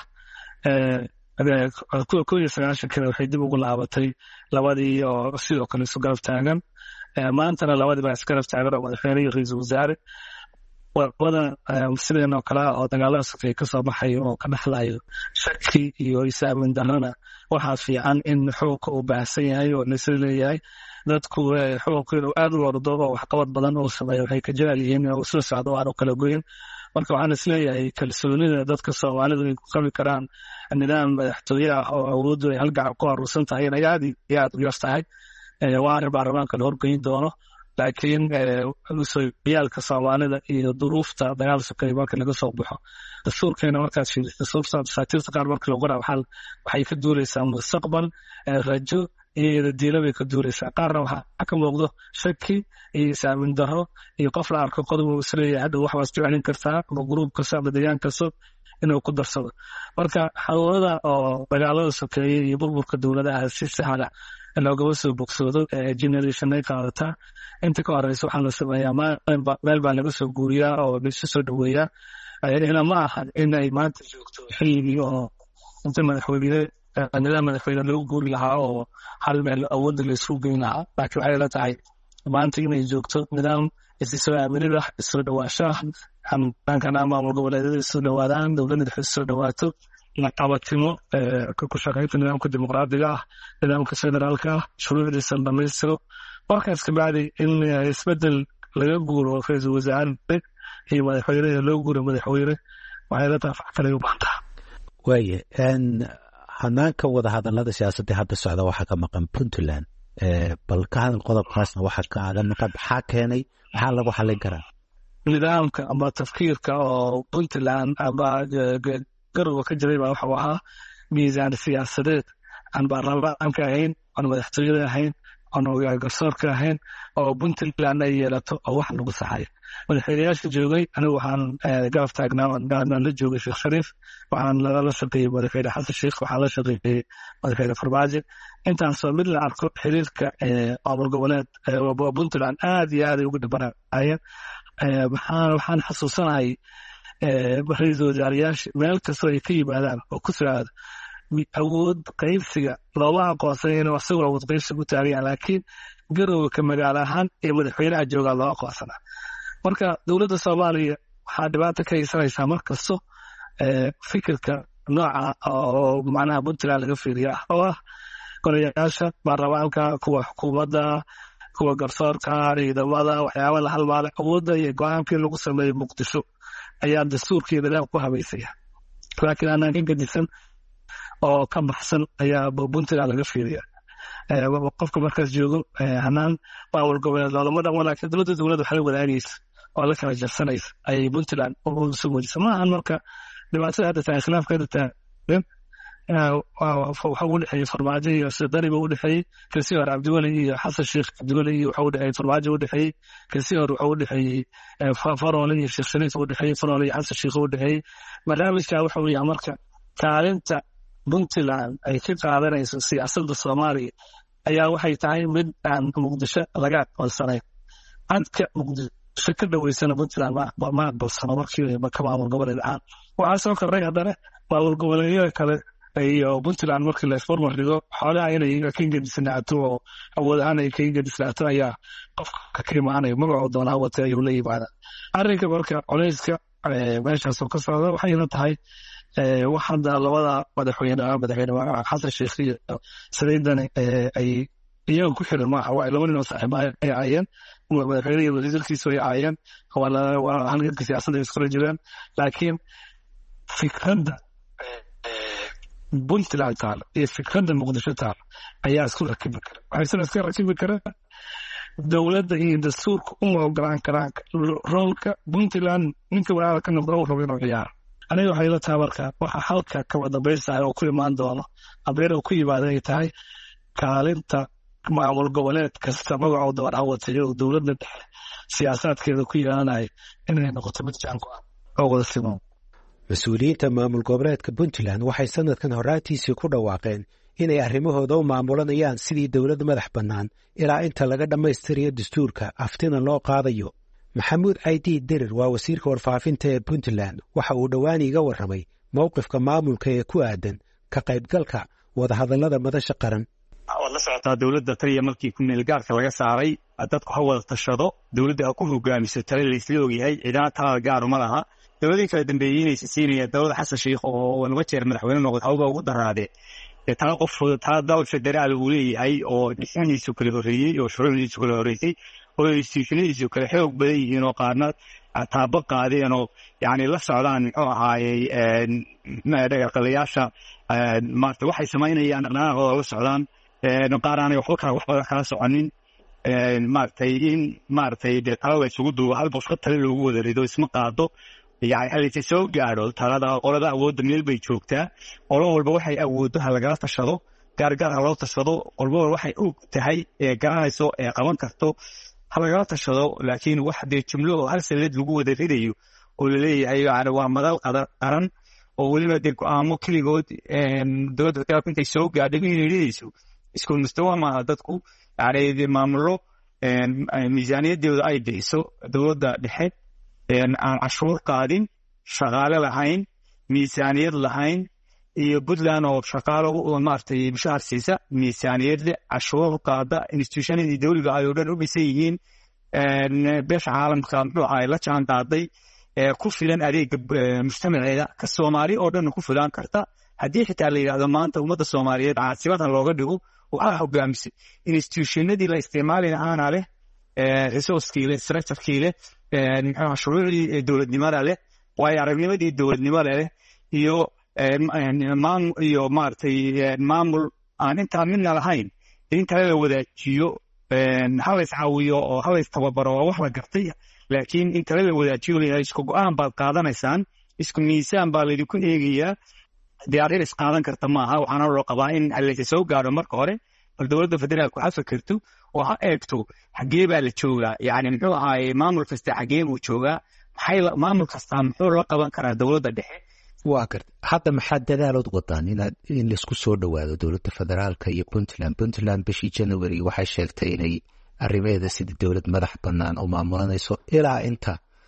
kow iyo sagaashankana waxay dib ugu laabatay labadii oo sidoo kale isu garab taagan maantana labadii baa isgarab taagan oo madaxweynihii ra-iisul wasaare wada sideen oo kale oo dagaalada safay ka soo baxayo oo ka dhaxlayo shaki iyo isaamin darana waxaa fiican in xuquuqa uu baahsan yahay oo nisir leeyahay dadku xuquuqa inuu aad u ordo oo waxqabad badan uu sameeyo waxay ka jecel yihiin inuu isla socdo aan u kala goyin marka waxaan isleeyahay kalsoonida dadka soomaalidu ay ku qabi karaan nidaam madaxtooye ah oo awooddu ay halgacan ku aruursan tahay inay aad iyo aad u yar tahay waa arrin baarlamaanka la horgeyn doono laakiin yaalka soomaalida iyo duruufta dagaal sokay marka laga soo baxo dastuurkeena markaad fiiriso dastuurta dasaatiirta qaar marka la qoraa waxay ka duuleysaa mustaqbal rajo iyo diila bay ka duuraysaa qaarna waxaa ka muuqdo shaki iyo isaamin daro iyo qof la arko qodob uu isleeyahay hadda wax baad isticmaalin kartaa ama gruub kasta ama deegaan kasta inuu ku darsado marka xawlada oo dagaalada sokeeyay iyo burburka dowladaha si sahla loogaba soo bogsoodo generation ay qaadataa inta ka horeysa waxaa la sameeyaa meel baa laga soo guuriyaa oo laisu soo dhaweeyaa ina ma aha inay maanta joogto xilligii oo inta madaxweyne nidaam madaxweyne lagu guuri lahaa oo hal meel awoodda la isugu geyn lahaa laakiin waxay la tahay maanta inay joogto nidaam isisoo aaminid ah isoo dhawaasho ah amaankana maamul goboleedyada isoo dhawaadaan dowladda dhexe isoo dhawaato la qabatimo ku shaqaynta nidaamka dimuqraadiga ah nidaamka federaalka ah shuruucdiisa dhamaystiro markaas kabacdi in isbedel laga guuro ra-iisul wasaare iyo madaxweyne loo guuro madaxweyne waxay la tahay fac kale u baantaa waaye hanaanka wada hadalada siyaasadda hadda socda waxaa ka maqan puntland bal ka hadal qodobkaasna waxaa kaaga maqan maxaa keenay maxaa lagu xallin karaa nidaamka ama tafkiirka oo puntland ama garowa ka jiray baa waxuu ahaa miisaan siyaasadeed aan baarlamaanka ahayn aan madaxtooyada ahayn aan garsoorka ahayn oo puntland ay yeelato oo wax lagu saxay madaxweynayaasha joogay anigu waxaan garab taagnaa la joogay sheekh shariif waxaan la shaqeeyey madaxweyne xasan sheekh waxaan la shaqeeyey madaxweyne farmaajo intaasoo mid la arko xiriirka maamul goboleed puntland aad iyo aad ay ugu dhibanayeen waxaan xasuusanahay ra-iisul wasaarayaasha meel kastoo ay ka yimaadaan oo ku socda awood qaybsiga looma aqoonsan inuu asagoo awood qaybsiga u taagaya laakiin garowe ka magaalo ahaan ee madaxweynaha joogaa loo aqoonsana marka dowladda soomaaliya waxaa dhibaata ka haysanaysaa mar kasto fikirka nooca oo macnaha puntland laga fiiriya ah oo ah golayaasha baarlamaanka kuwa xukuumadda kuwa garsoorka ciidamada waxyaaba la halmaala awoodda iyo go-aankii lagu sameeyey muqdisho ayaa dastuurkii nidaam ku habaysaya laakiin aanaan ka gedisan oo ka baxsan ayaa puntland laga fiiriya qofka markaas joogo hanaan maamul goboleed loolama dhamo laakiin dowladda dowladda waxay wadaagaysa oo la kala jarsanaysa ayay puntland soo muujisa ma ahan marka dhibaatada hadda tahay khilaafka hadda taagan waxa u dhexeeyey farmaajo iyo sidani ba u dhexeeyey kasii hore cabdiweli iyo xasan sheekh cabdiweli iyo waxa u dhexeeyey farmaajo u dhexeeyey kasii hore waxa u dhexeeyey faroole iyo sheekh shariif u dhexeeyey faroole iyo xasan sheekh u dhexeeyey barnaamijka waxa uu yahay marka kaalinta puntland ay ka qaadanayso siyaasadda soomaaliya ayaa waxay tahay mid aan muqdisho laga aqoonsanayn cadka muqdisho ka dhaweysana puntland ma aqbalsano markii ka maamul goboleed ahaan waxaa soo kordhay haddana maamul goboleedyada kale iyo puntland markii la isbarmar dhigo xoolaha inay ka gedisnaato oo awood ahaan ay ka gedisnaato ayaa qofka ka imaanaya magacoo doonaa wata ayuu la yimaada arrinka marka culeyska meeshaasoo ka socda waxayna tahay wax hadda labada madaxweyne madaxweyne xasan sheekh iyo saliidani ay iyaga ku xiran maaha waa laba nin oo saaxiiba ay aayeen madaxweyne iyo wasiirkiisu ay aayeen waa halganka siyaasadda ay iskula jiraan laakiin fikradda puntland taal iyo fikradda muqdisho taal ayaa isku rakibi kara waxaysan iska rakibi kara dowladda iyo dastuurka uma ogolaan karaan roolka puntland ninka walaala ka noqda uu rabo inuu ciyaaro aniga waxay la tahay marka waxa halka kaba dambaystahay oo ku imaan doono abeer oo ku yimaada ay tahay kaalinta maamul goboleed kasta magacoo doon awatay oo dowladda dhexe siyaasaadkeeda ku yeelanaya inay noqoto mid jaanku ah oo wada siman mas-uuliyiinta maamul goboleedka puntland waxay sanadkan horaantiisii ku dhawaaqeen inay arrimahooda u maamulanayaan sidii dowlad madax bannaan ilaa inta laga dhammaystirayo dastuurka aftina loo qaadayo maxamuud caydiid dirir waa wasiirka warfaafinta ee puntland waxa uu dhowaan iiga warramay mowqifka maamulka ee ku aadan ka qaybgalka wadahadallada madasha qaran waad la socotaa dowladda taliya markii ku meelgaarka laga saaray dadku ha wada tashado dowladda ha ku hogaamiso tale laysla ogyahay ciidana talada gaaru ma laha dowladii kala dambeeyey inaysa siinaya dowladda xasan sheekh oo laba jeer madaxweyne noqday hawba ugu daraade tala qof tala dowlad federaal uu leeyahay oo dhismihiisu kala horreeyey oo shuruucdiisu kala horreysay oo institutionadiisu kala xoog badan yihiin oo qaarna taabo qaadeen oo yani la socdaan muxuu ahaayey dhaqalayaasha maarata waxay samaynayaan dhaqdhaqaaqooda la socdaan qaar aanay waxba kala wax badan kala soconin maaragtay in maaragtay dee tala la isugu duubo hal bosqa tale loogu wada rido isma qaado yani halisa soo gaadho talada qolada awoodda meel bay joogtaa qolo walba waxay awooddo ha lagala tashado gaargaar ha loo tashado qolbaba waxay og tahay ee garanayso ee qaban karto ha lagala tashado laakiin wax dee jumlo oo hal sanad lagu wada ridayo oo laleeyahay yani waa madal qaran oo weliba dee go-aamo keligood dowladda federaalku intay soo gaadhay inay ridayso isku mustawa maaha dadku yani maamulo miisaaniyadeeda ay bixiso dowladda dhexe aan cashuur qaadin shaqaale lahayn miisaaniyad lahayn iyo Puntland oo shaqaale oo maartay mushaar siisa miisaaniyad cashuur qaada institutionadii dowladda ay oo dhan u bisay yihiin beesha caalamka muxuu ahay la jaan qaaday ku filan adeega mujtamaceeda ka Soomaali oo dhan ku filan karta haddii xitaa la yiraahdo maanta ummadda Soomaaliyeed caasimadan looga dhigo waxa hogaamisay institutionadii la isticmaalay aana leh resource-kii leh structure-kii leh muxuu shuruucdii dowladnimada leh way aragnimadii dowladnimada leh iyo maamul iyo maartay maamul aan inta midna lahayn inta la wadaajiyo hal iscaawiyo oo hal istababaro wax la gartay laakiin inta la wadaajiyo la isku go'aan baad qaadanaysaan isku miisaan baa la idinku eegayaa diyaarin is qaadan karta maaha waxaana loo qabaa in la soo gaaro marka hore bal dowladda federaalku ha fikirto oo ha eegto xagee baa la joogaa yani muxuu ahaay maamul kasta xagee uu joogaa maxay maamul kasta muxuu la qaban karaa dowladda dhexe waa garta hadda maxaa dadaalood wadaan inaad in la isku soo dhawaado dowladda federaalka iyo Puntland Puntland bishii January waxay sheegtay inay arrimaheeda sidii dowlad madax bannaan oo maamulanayso ilaa inta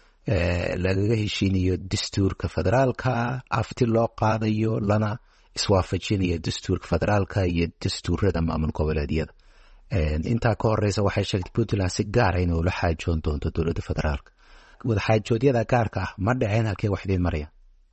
lagaga heshiinayo dastuurka federaalka afti loo qaadayo lana iswaafajinayo dastuurka federaalka iyo dastuurada maamul goboleedyada intaa ka horeysa waxay sheegtay Puntland si gaar ah inay ula xaajoon doonto dowladda federaalka wada xaajoodyada gaarka ah ma dhicin halkee wax idin maraya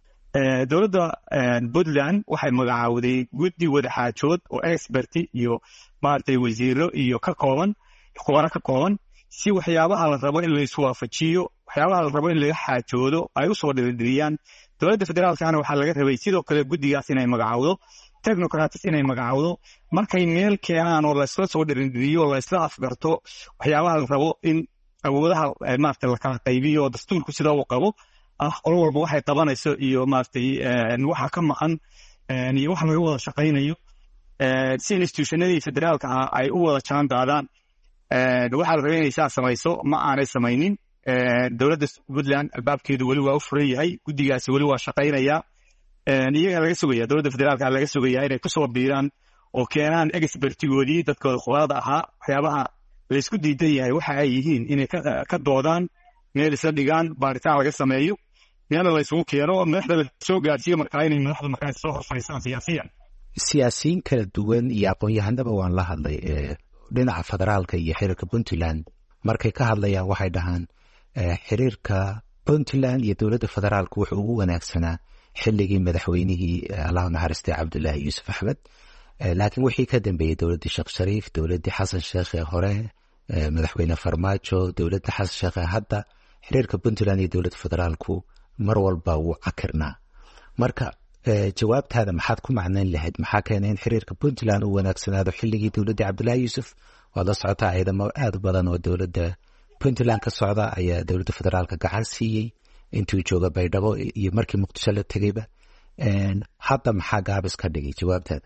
dowladda Puntland waxay magacaawday guddi wada xaajood oo expert iyo maartay wasiiro iyo ka kooban khubaro ka kooban si waxyaabaha la rabo in la isku waafajiyo waxyaabaha la rabo in laga xaajoodo ay u soo dhiririyaan dowladda federaalkana waxaa laga rabay sidoo kale guddigaas inay magacaawdo technocrats inay magacaawdo markay meel keenaan oo la isla soo dhiririyo la isla afgarto waxyaabaha la rabo in awoodaha maartay la kala qaybiyo dastuurku sida uu qabo ah oo walba waxay qabanayso iyo maartay waxa ka maqan iyo waxa laga wada shaqeynayo si institutionadii federaalka ay u wada jaan qaadaan waxa la rabay inay saa samayso ma aanay samaynin dowladda Puntland albaabkeedu wali waa u furan yahay guddigaasi wali waa shaqeynaya iyaga laga sugaya dowladda federaalka laga sugaya inay ku soo biiraan oo keenaan expertigoodii dadkooda khubarada ahaa waxyaabaha la isku diidan yahay waxa ay yihiin inay ka doodaan meel isla dhigaan baaritaan laga sameeyo meel la isugu keeno madaxda la soo gaarsiiyo markaa inay madaxda markaa soo horfariistaan siyaasiyan siyaasiyiin kala duwan iyo aqoon-yahanaba waan la hadlay dhinaca federaalka iyo xiriirka Puntland markay ka hadlayaan waxay dhahaan xiriirka Puntland iyo dowladda federaalku wuxuu ugu wanaagsanaa xilligii madaxweynihii Allah naxariistay Cabdullaahi Yuusuf Axmed laakiin wixii ka dambeeyay dowladda Sheekh Shariif dowladda Xasan Sheekh ee hore madaxweyne Farmaajo dowladda Xasan Sheekh hadda xiriirka Puntland iyo dowladda federaalku mar walba wuu cakirnaa marka jawaabtaada maxaad ku macnayn lahayd maxaa keenay in xiriirka Puntland uu wanaagsanaado xilligii dowladda Cabdullaahi Yuusuf waa la socotaa ciidamo aad u badan oo dowladda Puntland ka socda ayaa dowladda federaalka gacan siiyey intuu jooga Baydhabo iyo markii Muqdisho la tagayba hadda maxaa gaabis ka dhigay jawaabtaada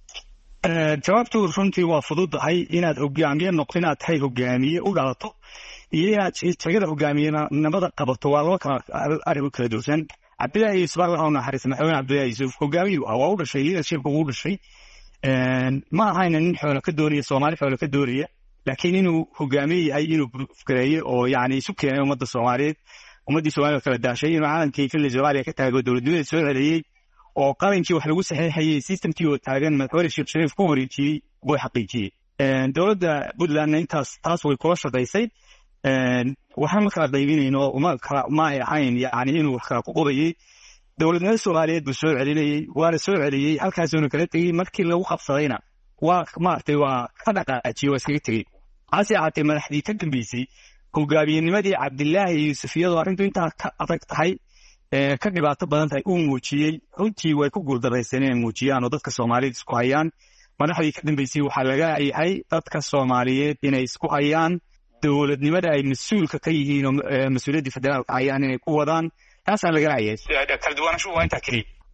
jawaabtu runtii waa fududahay inaad hogaamiye noqdo inaad tahay hogaamiye u dhalato iyo inaad tagada hogaamiyenimada qabato waa laba kala arrin kala duwan Cabdullaahi Yuusuf waxa uu naxariis madaxweyne Cabdullaahi Yuusuf hogaamiye waa u dhashay leadership uu dhashay ma ahayn in xoolo ka doonaya Soomaali xoolo ka doonaya laakiin inuu hogaamiye yahay inuu fikreeyo oo yaani isu keenay ummadda Soomaaliyeed ummadii Soomaaliyeed kala daashay inuu caalamkii kale Soomaaliya ka taago dowladnimada soo celiyay oo qarankii wax lagu saxeexayay systemkii oo taagan madaxweyne Sheekh Shariif ku wareejiyay way xaqiijiyay dowladda Puntland intaas taas way kula shaqaysay waxaan kala qaybinayno uma kala ma ahayn yaani inuu wax kala ku qobayay dowladnimada Soomaaliyeed buu soo celinayay waana soo celiyay halkaas inuu kala tagay markii lagu qabsadayna waa maartay waa ka dhaqaajiyay waa iskaga tagay hase ahaatee madaxdii ka dambeysay hogaamiyenimadii Cabdullaahi Yuusuf iyadoo arrintu intaa ka adag tahay ka dhibaato badan tahay uu muujiyay runtii way ku guuldaraysan inay muujiyaan oo dadka Soomaaliyeed isku hayaan madaxdii ka dambeysay waxaa laga yahay dadka Soomaaliyeed inay isku hayaan dowladnimada ay mas'uulka ka yihiin oo mas'uuliyadda federaalka ayaan inay ku wadaan taasaan laga yahay kala duwanaansho waa intaa kaliya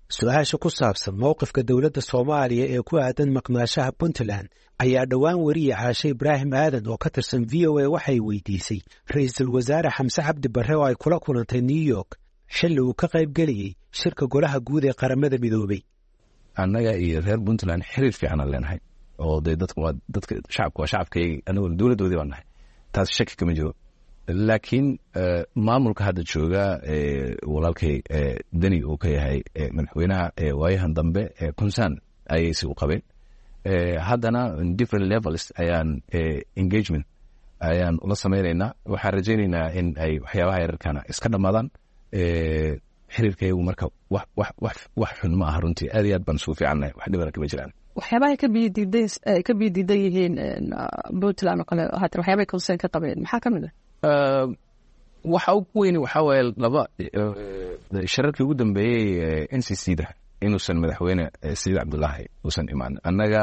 su-aasha ku saabsan mowqifka dowladda soomaaliya ee ku aadan maqnaashaha puntland ayaa dhowaan weriye caashe ibraahim aadan oo ka tirsan v o a waxay weydiisay ra-iisul wasaare xamse cabdi barre oo ay kula kulantay new york xilli uu ka qayb geliyey shirka golaha guud ee qaramada midoobay. annaga iyo reer puntland xiriir fiican aan leenahay oo dee dadku waa dadka shacabka waa shacabkayga anaguna dowladdoodii baan nahay taas shaki kama jiro laakiin maamulka hadda jooga walaalkay deni uu ka yahay madaxweynaha waayahan dambe concern ayay si u qabeen haddana different levels ayaan engagement ayaan ula sameynaynaa waxaan rajaynaynaa in ay waxyaabaha yararkana iska dhammaadaan xiriirkayagu marka wax wax wax wax xun ma aha runtii aad iyo aad baan isugu fiicannahay wax dhibana kama jiraan. waxyaabaha ka biidiiday ka biidiidan yihiin puntland oo kale haatan waxyaabaha concern ka qabeen maxaa ka mid ah waxa ugu weyn waxaa waaye laba shirarkii ugu dambeeyey n c c da inuusan madaxweyne sayid cabdullaahi uusan imaan annaga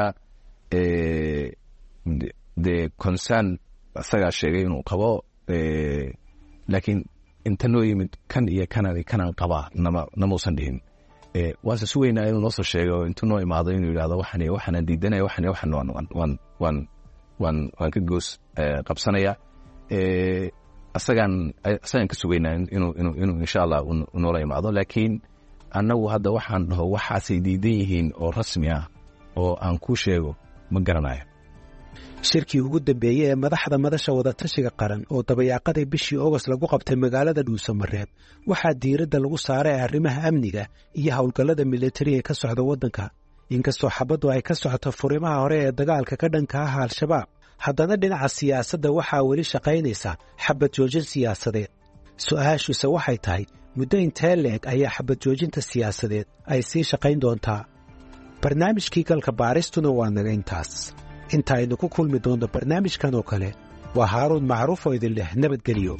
dee concern isagaa sheegay inuu qabo laakiin inta noo yimid kan iyo kanan kanaan qabaa nama namausan dhihin waanse sugaynaa inuu noo soo sheego intuu noo imaado inuu yidhahdo waxan iyo waxanaan diidanaya waxan iyo waxan waan waan waan waan waan ka goos qabsanaya asagaan asagaan ka sugaynaa inuu inuu inuu insha allah noola imaado laakiin annagu hadda waxaan dhaho waxaasay diidan yihiin oo rasmi ah oo aan ku sheego ma garanayo. shirkii ugu dambeeyey ee madaxda madasha wadatashiga qaran oo dabayaaqadii bishii ogost lagu qabtay magaalada dhuusamareeb waxaa diiradda lagu saaray arrimaha amniga iyo howlgallada militariga ka socda waddanka inkastoo xabaddu ay ka socoto furimaha hore ee dagaalka ka dhanka ah al-shabaab haddana dhinaca siyaasadda waxaa weli shaqaynaysa xabad joojin siyaasadeed. su-aashiise waxay tahay muddo intee leeg ayaa xabad joojinta siyaasadeed ay sii shaqayn doontaa. barnaamijkii galka baaristuna waa naga intaas inta aynu ku kulmi doonno barnaamijkan oo kale waa haaruun macruuf oo idin leh nabadgelyo.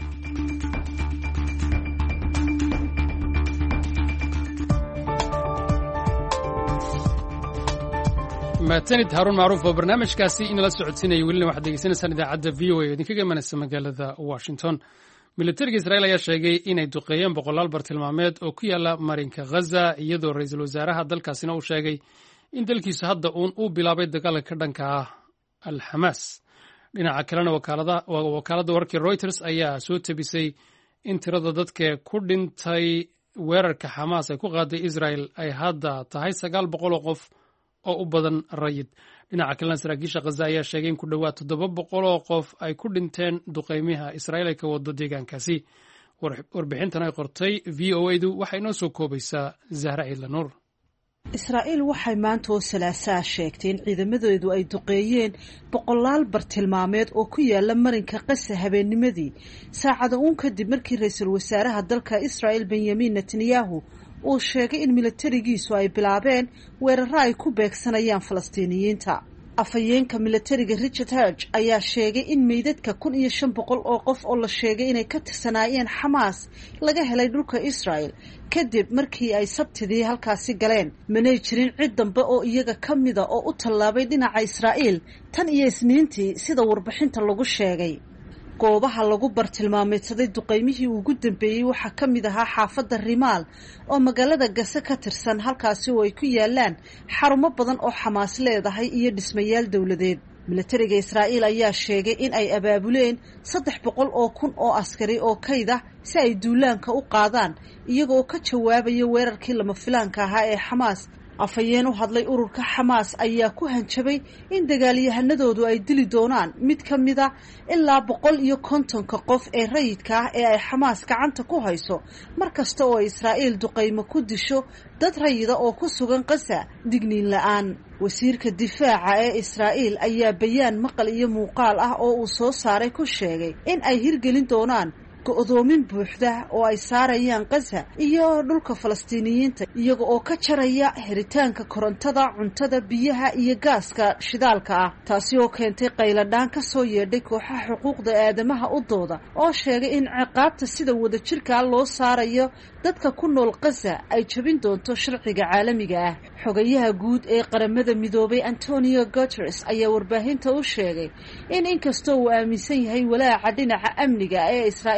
mahadsanid haaruun macruuf oo barnaamijkaasi inala socodsiinaya welina waxaad degeysanaysaan idaacadda v o a oo idinkaga imanaysa magaalada washington. militariga israa'iil ayaa sheegay inay duqeeyeen boqolaal bartilmaameed oo ku yaala marinka ghaza iyadoo ra-iisul wasaaraha dalkaasina uu sheegay in dalkiisu hadda uun uu bilaabay dagaalka ka dhanka ah alxamaas. dhinaca kalena wakaaladda warkii reuters ayaa soo tebisay in tirada dadka ku dhintay weerarka xamaas ay ku qaaday israel ay hadda tahay sagaal boqol oo qof oo u badan rayid. dhinaca kalena saraakiisha khaza ayaa sheegay in ku dhowaad toddoba boqol oo qof ay ku dhinteen duqeymiha israa'iil ay ka wado deegaankaasi. warbixintan ay qortay v o a du waxay noo soo koobaysaa zahra ciidla nuur. israa'iil waxay maanta oo salaasaa sheegtay in ciidamadeedu ay duqeeyeen boqolaal bartilmaameed oo ku yaala marinka qasa habeennimadii saacada uun kadib markii ra-iisul wasaaraha dalka israa'iil benyamin netanyahu uu sheegay in milatarigiisu ay bilaabeen weeraro ay ku beegsanayaan falastiiniyiinta. afhayeenka milatariga richard herg ayaa sheegay in meydadka kun iyo shan boqol oo qof oo la sheegay inay ka tirsanaayeen xamaas laga helay dhulka israel kadib markii ay sabtidii halkaasi galeen. manay jirin cid dambe oo iyaga ka mida oo u tallaabay dhinaca israa'iil tan iyo isniintii sida warbixinta lagu sheegay. goobaha lagu bartilmaameedsaday duqeymihii ugu dambeeyey waxaa ka mid ahaa xaafadda rimaal oo magaalada gase ka tirsan halkaasi oo ay ku yaalaan xarumo badan oo xamaas leedahay iyo dhismayaal dowladeed. milatariga israa'iil ayaa sheegay in ay abaabuleen saddex boqol oo kun oo askari oo kayd ah si ay duulaanka u qaadaan iyagoo ka jawaabaya weerarkii lama filaanka ahaa ee xamaas. afhayeen u hadlay ururka xamaas ayaa ku hanjabay in dagaalyahanadoodu ay dili doonaan mid ka mida ilaa boqol iyo kontonka qof ee rayidka ah ee ay xamaas gacanta ku hayso mar kasta oo israa'iil duqaymo ku disho dad rayida oo ku sugan qasa digniin la-aan. wasiirka difaaca ee israa'iil ayaa bayaan maqal iyo muuqaal ah oo uu soo saaray ku sheegay in ay hirgelin doonaan go-doomin buuxda oo ay saarayaan qasa iyo dhulka falastiiniyiinta iyaga oo ka jaraya helitaanka korontada, cuntada, biyaha iyo gaaska shidaalka ah. taasi oo keentay qayladhaan ka soo yeedhay kooxaha xuquuqda aadamaha u dooda oo sheegay in ciqaabta sida wadajirkaa loo saarayo dadka ku nool qasa ay jabin doonto sharciga caalamiga ah. xogayaha guud ee qaramada midoobay antonio guterres ayaa warbaahinta u sheegay in inkastoo uu aaminsan yahay walaaca dhinaca amniga ee israa'iil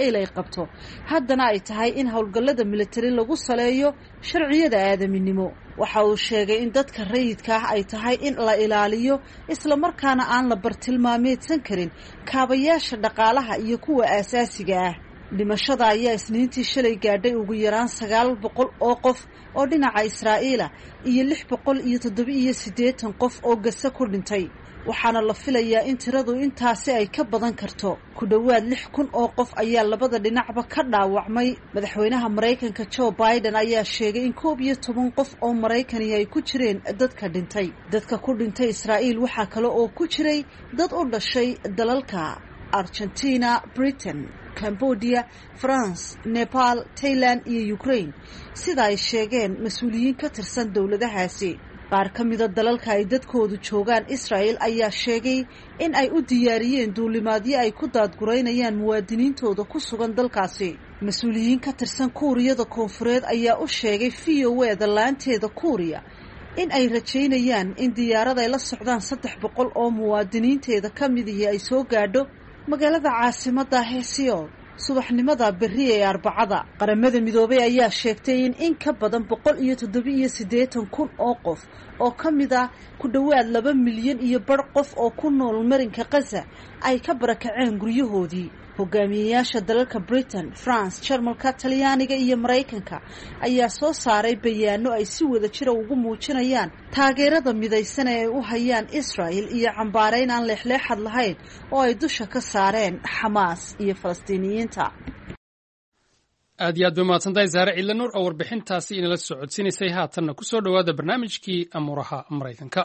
israa'iil ay qabto haddana ay tahay in howlgallada militari lagu saleeyo sharciyada aadaminimo. waxa uu sheegay in dadka rayidka ah ay tahay in la ilaaliyo islamarkaana aan la bartilmaameedsan karin kaabayaasha dhaqaalaha iyo kuwa aasaasiga ah. dhimashada ayaa isniintii shalay gaadhay ugu yaraan sagaal boqol oo qof oo dhinaca israa'iila iyo lix boqol iyo toddoba-iyo siddeetan qof oo Gaza ku dhintay, waxaana la filayaa in tiradu intaasi ay ka badan karto. ku dhowaad lix kun oo qof ayaa labada dhinacba ka dhaawacmay. madaxweynaha Maraykanka Joe Biden ayaa sheegay in koob iyo toban qof oo Maraykani ay ku jireen dadka dhintay. dadka ku dhintay Israa'iil waxaa kale oo ku jiray dad u dhashay dalalka Argentina, Britain, Cambodia, France, Nepal, Thailand iyo Ukraine, sida ay sheegeen mas-uuliyiin ka tirsan dowladahaasi. qaar ka mida dalalka ay dadkoodu joogaan Israel ayaa sheegay in ay u diyaariyeen duulimaadyo ay ku daadguraynayaan muwaadiniintooda ku sugan dalkaasi. mas-uuliyiin ka tirsan Kuuriyada Koonfureed ayaa u sheegay V O A da laanteeda Kuuriya in ay rajaynayaan in diyaarad ay la socdaan saddex boqol oo muwaadiniinteeda ka midihii ay soo gaadho magaalada caasimadda Seoul subaxnimada berri ee Arbacada. qaramada midoobay ayaa sheegtay in in ka badan boqol iyo toddoba iyo siddeetan kun oo qof oo ka mid ah ku dhowaad laba milyan iyo bar qof oo ku nool marinka Gaza ay ka barakaceen guryahoodii. hogaamiyayaasha dalalka Britain, France, Jarmalka, Talyaaniga iyo Maraykanka ayaa soo saaray bayaano ay si wada jira ugu muujinayaan taageerada midaysan ee ay u hayaan Israel iyo cambaareyn aan leexleexad lahayn oo ay dusha ka saareen Xamaas iyo Falastiiniyiinta. aad iyo aad bay mahadsantahay Zahra Ciidle Nuur oo warbixintaasi inala socodsiinaysay. haatanna ku soo dhowaada barnaamijkii amuuraha Maraykanka.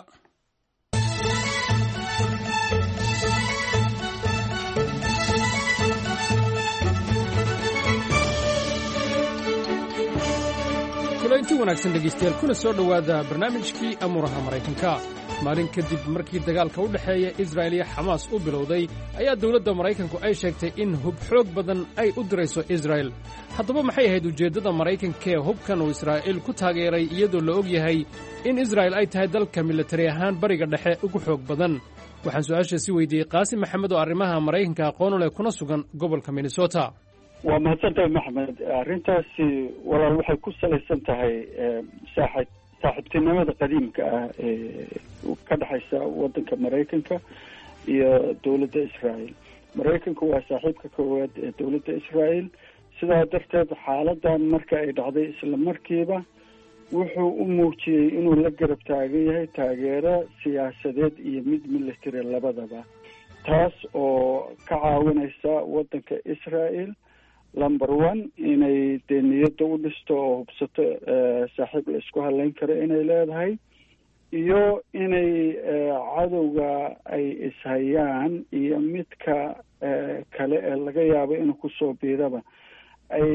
intii wanaagsan dhegaystayaal kuna soo dhowaada barnaamijkii amuuraha Maraykanka. maalin kadib markii dagaalka u dhexeeya Israel iyo Xamaas u bilowday ayaa dawladda Maraykanku ay sheegtay in hub xoog badan ay u dirayso Israel. haddaba maxay ahayd ujeeddada Maraykanka ee hubkan uu Israa'iil ku taageeray iyadoo la og yahay in Israel ay tahay dalka militari ahaan bariga dhexe ugu xoog badan? waxaan su-aasha si weydiiyey Qaasim Maxamed oo arrimaha Maraykanka aqoon u leh kuna sugan gobolka Minnesota. waa mahadsantahay maxmed. arrintaasi walaal waxay ku salaysan tahay saaxib saaxiibtinimada qadiimka ah ee ka dhexaysa waddanka Maraykanka iyo dowladda Israel. Maraykanku waa saaxiibka koowaad ee dowladda Israel, sidaa darteed xaaladan marka ay dhacday isla markiiba wuxuu u muujiyey inuu la garab taagan yahay taageero siyaasadeed iyo mid military labadaba, taas oo ka caawinaysa waddanka Israel number one inay dee niyadda u dhisto oo hubsato saaxiib la isku halayn karo inay leedahay, iyo inay cadowga ay ishayaan iyo midka kale ee laga yaabo inuu kusoo biiraba ay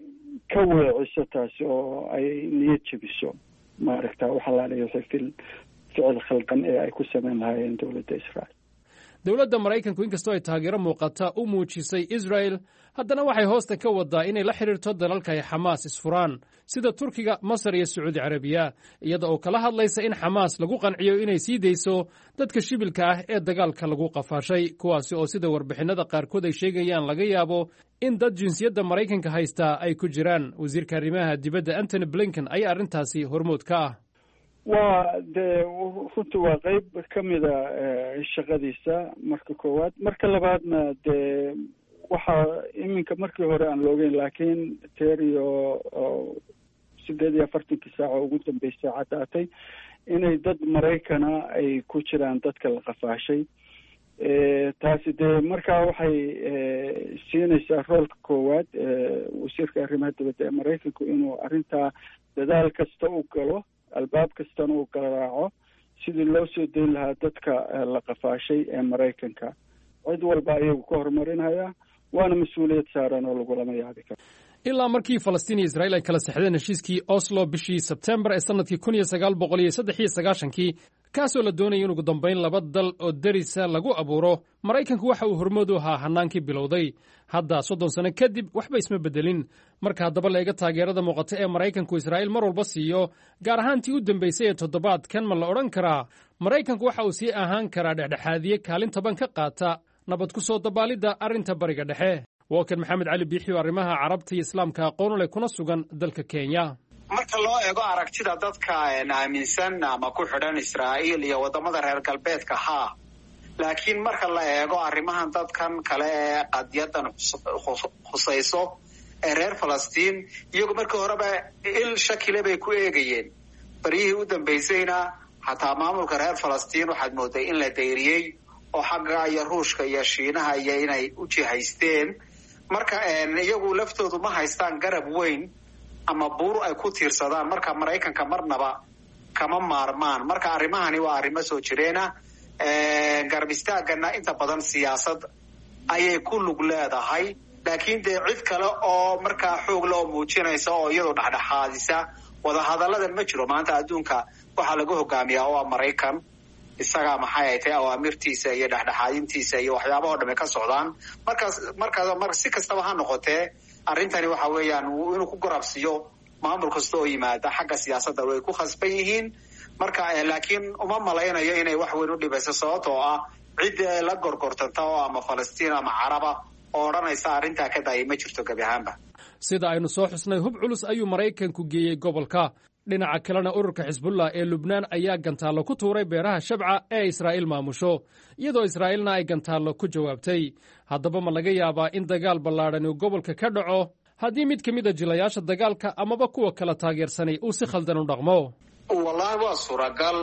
ka weeciso taasi oo ay niyad jebiso maaragta waxaa la leeyahay ficil ficil khaldan ee ay ku samayn lahaayeen dowladda Israel. dowladda Maraykanku inkastoo ay taageero muuqata u muujisay Israel, haddana waxay hoosta ka wadaa inay la xiriirto dalalka ay Xamaas isfuraan sida Turkiga, Masar iyo Sacuudi Carabiya, iyada oo kala hadlaysa in Xamaas lagu qanciyo inay sii dayso dadka shibilka ah ee dagaalka lagu qafaashay, kuwaasi oo sida warbixinada qaarkood ay sheegayaan laga yaabo in dad jinsiyadda Maraykanka haysta ay ku jiraan. wasiirka arrimaha dibadda Antony Blinken ayaa arrintaasi hormood ka ah. waa dee runtii waa qeyb ka mida shaqadiisa marka koowaad. marka labaadna dee waxaa iminka markii hore aan loogeyn, laakiin terio oo sideed iyo afartankii saaco ugu dambeysay caddaatay inay dad Maraykana ay ku jiraan dadka la qafaashay. taasi dee markaa waxay siinaysaa roolka koowaad wasiirka arrimaha dibadda ee Maraykanku inuu arrintaa dadaal kasta u galo, albaab kastana uu garaaco sidii loo soo dayn lahaa dadka la qafaashay ee Maraykanka. cid walba ayagu ka horumarinaya, waana mas-uuliyad saaran oo lagulama yaabi karo. ilaa markii Falastiin iyo Israa'iil ay kala saxdeen heshiiskii Oslo bishii Sebtembar ee sanadkii kun iyo sagaal boqol iyo saddex iyo sagaashankii, kaasoo la doonayay in ugu dambayn laba dal oo derisa lagu abuuro, Maraykanku waxa uu hormood u ahaa hannaankii bilowday. hadda soddon sano kadib waxba isma beddelin. marka haddaba la eega taageerada muuqata ee Maraykanku Israa'iil mar walba siiyo, gaar ahaan tii u dambaysay ee toddobaadkan, ma la odhan karaa Maraykanku waxa uu sii ahaan karaa dhexdhexaadiye kaalin toban ka qaata nabad ku soo dabaalidda arrinta bariga dhexe? waa kan maxamed cali biixi oo arrimaha carabta iyo islaamka aqoon leh kuna sugan dalka Kenya. marka loo eego aragtida dadka aaminsan ama ku xidhan Israa'iil iyo wadamada reer galbeedka ha laakiin marka la eego arrimahan dadkan kale ee qadiyadan khusayso ee reer Falastiin iyagu markii horeba il shakile bay ku eegayeen barihii u dambeysayna hataa maamulka reer Falastiin waxaad mooday in la deyriyay oo xagga iyo Ruushka iyo Shiinaha iyo inay u jihaysteen marka iyagu laftoodu ma haystaan garab weyn ama buur ay ku tiirsadaan marka Mareykanka marnaba kama maarmaan marka arrimahani waa arrimo soo jireena ee garab istaagana inta badan siyaasad ayay ku lug leedahay laakiin de cid kale oo marka xoog loo muujinaysa oo iyadoo dhaxdhaxaadisa wada hadaladan ma jiro maanta adduunka waxa lagu hogaamiyaa oo Mareykan isaga maxay ay tahay awaamirtiisa iyo dhaxdhaxaadintiisa iyo waxyaabaha dhamay ka socdaan markaas markaas mar si kastaba ha noqotee arrintani waxa weeyaan inuu ku garabsiyo maamul kasta oo yimaada xagga siyaasadda way ku khasban yihiin marka laakiin uma malaynayo inay wax weyn u dhibayso sababtoo ah cid la gorgortanta oo ama Falastiin ama Caraba oo oranaysa arrinta ka daayay ma jirto gabi ahaanba sida aynu soo xusnay hub culus ayuu Mareykanku geeyay gobolka dhinaca kalena ururka Xisbullah ee Lubnaan ayaa gantaalo ku tuuray beeraha Shabca ee Israa'iil maamusho iyadoo Israa'iilna ay gantaalo ku jawaabtay haddaba ma laga yaabaa in dagaal ballaaran uu gobolka ka dhaco haddii mid kamid ah jilayaasha dagaalka amaba kuwa kala taageersanay uu si khaldan u dhaqmo wallahi waa suuragal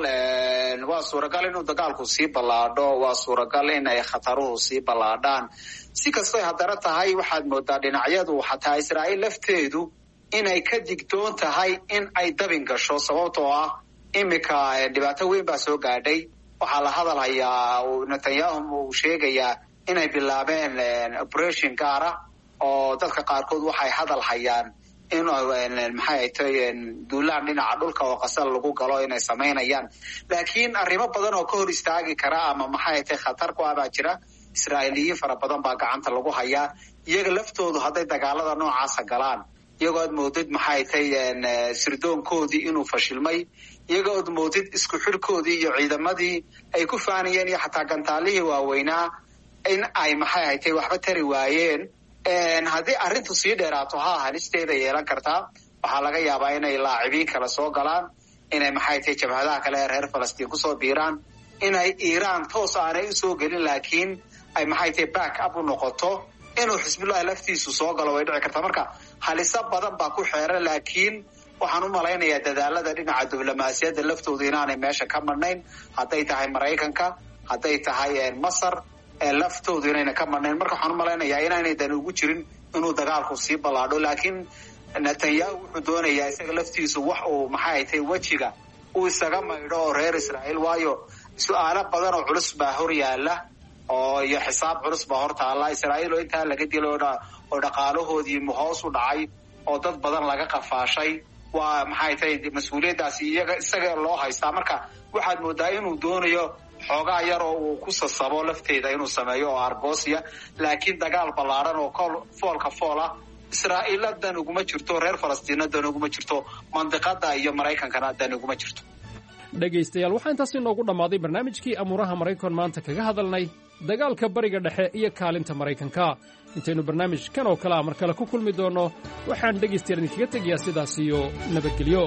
waa suuragal inuu dagaalku sii ballaadho waa suuragal in ay khataruhu sii ballaadhaan si kastoo haddana tahay waxaad moodaa dhinacyadu xataa Israa'iil lafteedu inay ka digtoon tahay in ay dabin gasho sababtoo ah imika dhibaato weyn baa soo gaadhay waxaa la hadalhayaa Netanyahu uu sheegayaa inay bilaabeen operation gaar ah oo dadka qaarkood waxay hadal hayaan in maxay tahay duulaan dhinaca dhulka oo qasal lagu galo inay sameynayaan laakiin arrimo badan oo ka hor istaagi kara ama maxay tahay khatar ku ah jira Israa'iiliyiin fara badan baa gacanta lagu hayaa iyaga laftoodu hadday dagaalada noocaas galaan iyagoo aad moodid maxay tahay sirdoonkoodii inuu fashilmay iyagoo aad moodid isku xidhkoodii iyo ciidamadii ay ku faaniyeen iyo xataa gantaalihii waaweynaa in ay maxay tahay waxba tari waayeen haddii arrintu sii dheeraato ha halisteeda yeelan kartaa waxaa laga yaabaa inay laacibiin kala soo galaan inay maxay tahay jabhadaha kale ee reer Falastiin kusoo biiraan inay Iiraan toos aanay u soo gelin laakiin ay maxay tahay back up u noqoto inuu Xisbullah laftiisu soo galo way dhici kartaa marka halisa badan baa ku xeeran laakiin waxaan u malaynayaa dadaalada dhinaca diblomaasiyadda laftooda inaanay meesha ka marnayn hadday tahay Mareykanka hadday tahay Masar ee laftooda inayna ka marnayn marka waxaan u malaynayaa inaanay dan ugu jirin inuu dagaalku sii ballaadho laakiin Netanyahu wuxuu doonayaa isaga laftiisu wax uu maxay tahay wajiga uu isaga maydho oo reer Israa'iil waayo su'aalo badan oo culus baa hor yaala oo iyo xisaab culus baa hor taala Israa'iil oo inta laga dilo oo dhaqaalahoodii hoos u dhacay oo dad badan laga qafaashay waa maxay tahay mas'uuliyadaasi iyaga isaga loo haystaa marka waxaad moodaa inuu doonayo xoogaa yar oo uu ku sasabo lafteeda inuu sameeyo oo argosiya laakiin dagaal ballaaran oo foolka foola Israa'iil dan uguma jirto reer Falastiin dan uguma jirto mandiqada iyo Mareykankana dan uguma jirto dhegaystayaal waxaan intaas inoogu dhammaaday barnaamijkii amuuraha Mareykan maanta kaga hadalnay dagaalka bariga dhexe iyo kaalinta Mareykanka intaynu barnaamijkan oo kale mar kale ku kulmi doono waxaan dhegaystayaal idinkaga tegayaa sidaas iyo nabadgelyo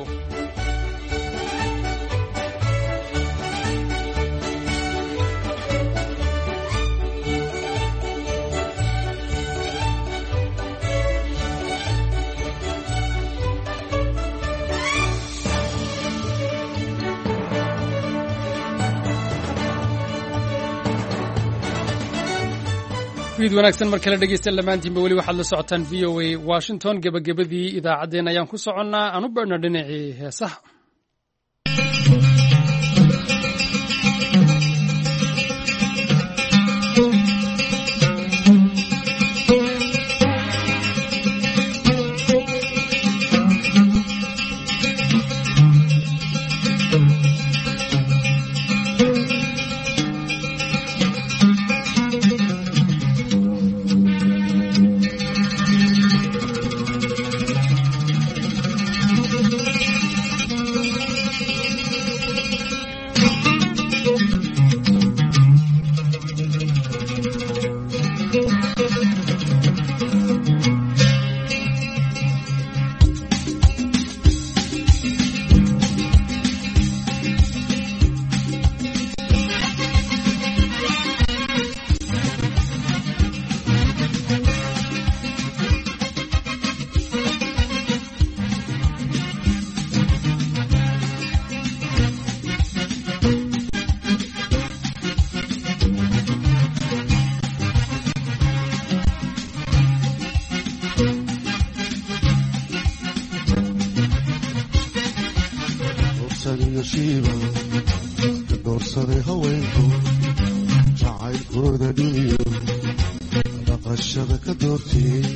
fiid wanaagsan mar kale dhegeystayaal dhammaantiinba weli waxaad la socotaan v o a Washington gebagabadii idaacaddeen ayaan ku soconnaa aan u beerno dhinacii heesaha hawsaniyo shiiba ka doorsaday haweenku jacaylkooda dhiniyo dhaqashada ka doortiyey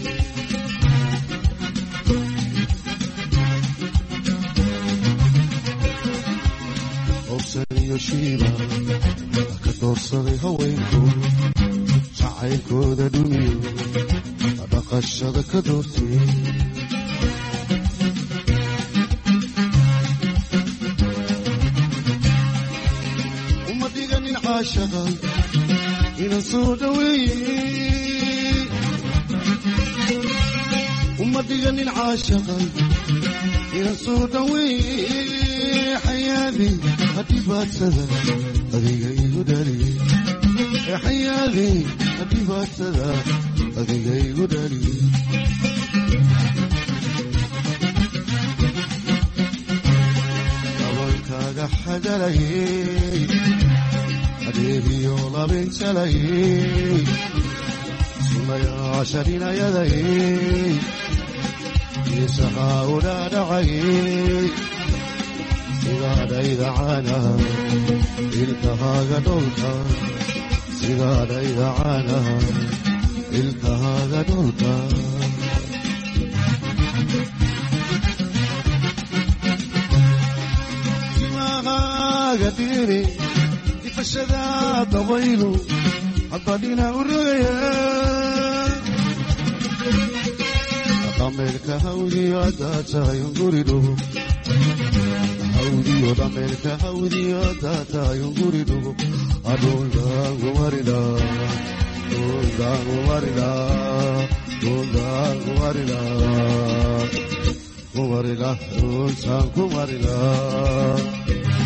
hawsaniyo shiiba ka doorsaday haweenku jacaylkooda dhiniyo dhaqashada ka doortiyey عاشقا إلى صوت وين ومديني العاشقا إلى صوت وين حياتي هتبات سدا هذه يقدري يا حياتي هتبات سدا هذه يقدري كاغا حجري أديبي ولا بنت لي ثم يا شرين يدي يسحى ولا دعي سيغادا إذا عانا إلكها غدولك سيغادا إذا عانا إلكها غدولك سيغادا غديري فشذا طويل حطدينا الرؤيا أمريكا هودي وتاتا ينقردو هودي وأمريكا هودي وتاتا ينقردو أدون دان غمارلا دون دان غمارلا دون دان غمارلا غمارلا دون دان غمارلا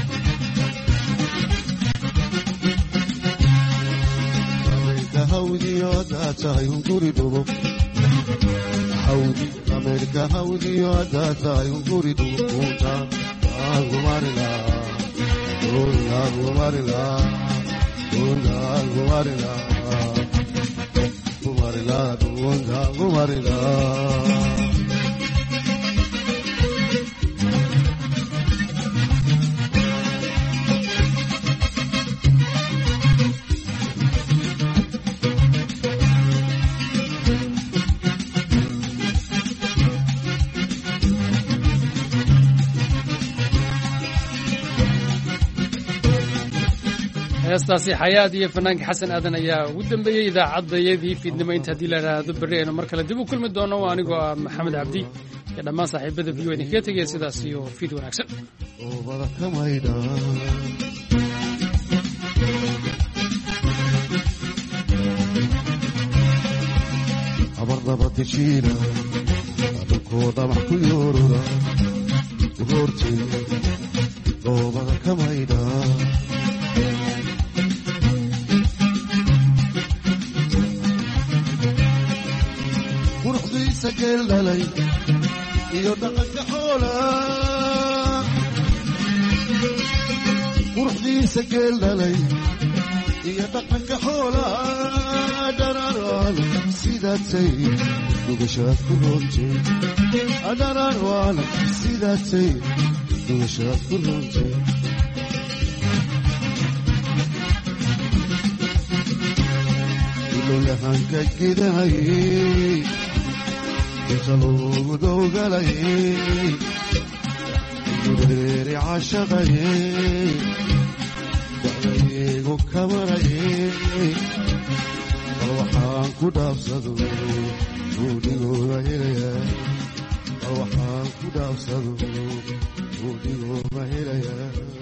هودي وداتا ينقري دوبو هودي أمريكا هودي وداتا ينقري دوبو كونتا غمارلا كونتا غمارلا كونتا غمارلا غمارلا كونتا غمارلا heestaasi xayaad iyo fanaanka xasan aadan ayaa ugu dambeeyey idaacadayadii fiidnimo inta haddii la idhaahdo berri aynu mar kale dib u kulmi doono waa anigoo ah maxamed cabdi iyo dhammaan saaxiibada v o idinkaga tegaya sidaas iyo fiid wanaagsan abardabadijina adulkooda wax ku yoorura uhoortay doobada ka maydha quruxdiisa geel dhalay iyo dhaqanka xoola quruxdiisa geel dhalay iyo dhaqanka xoola dhararaan sidaatay dugashaad ku roontay dhararaan sidaatay dugashaad ku roontay ilolahanka gidahayey inta loogu dowgalayey gureeri cashaqayey dacdaygu kamarayey bal waxaan ku dhaafsado buudhigooda helaya bal waxaan ku dhaafsado buudhigooda helaya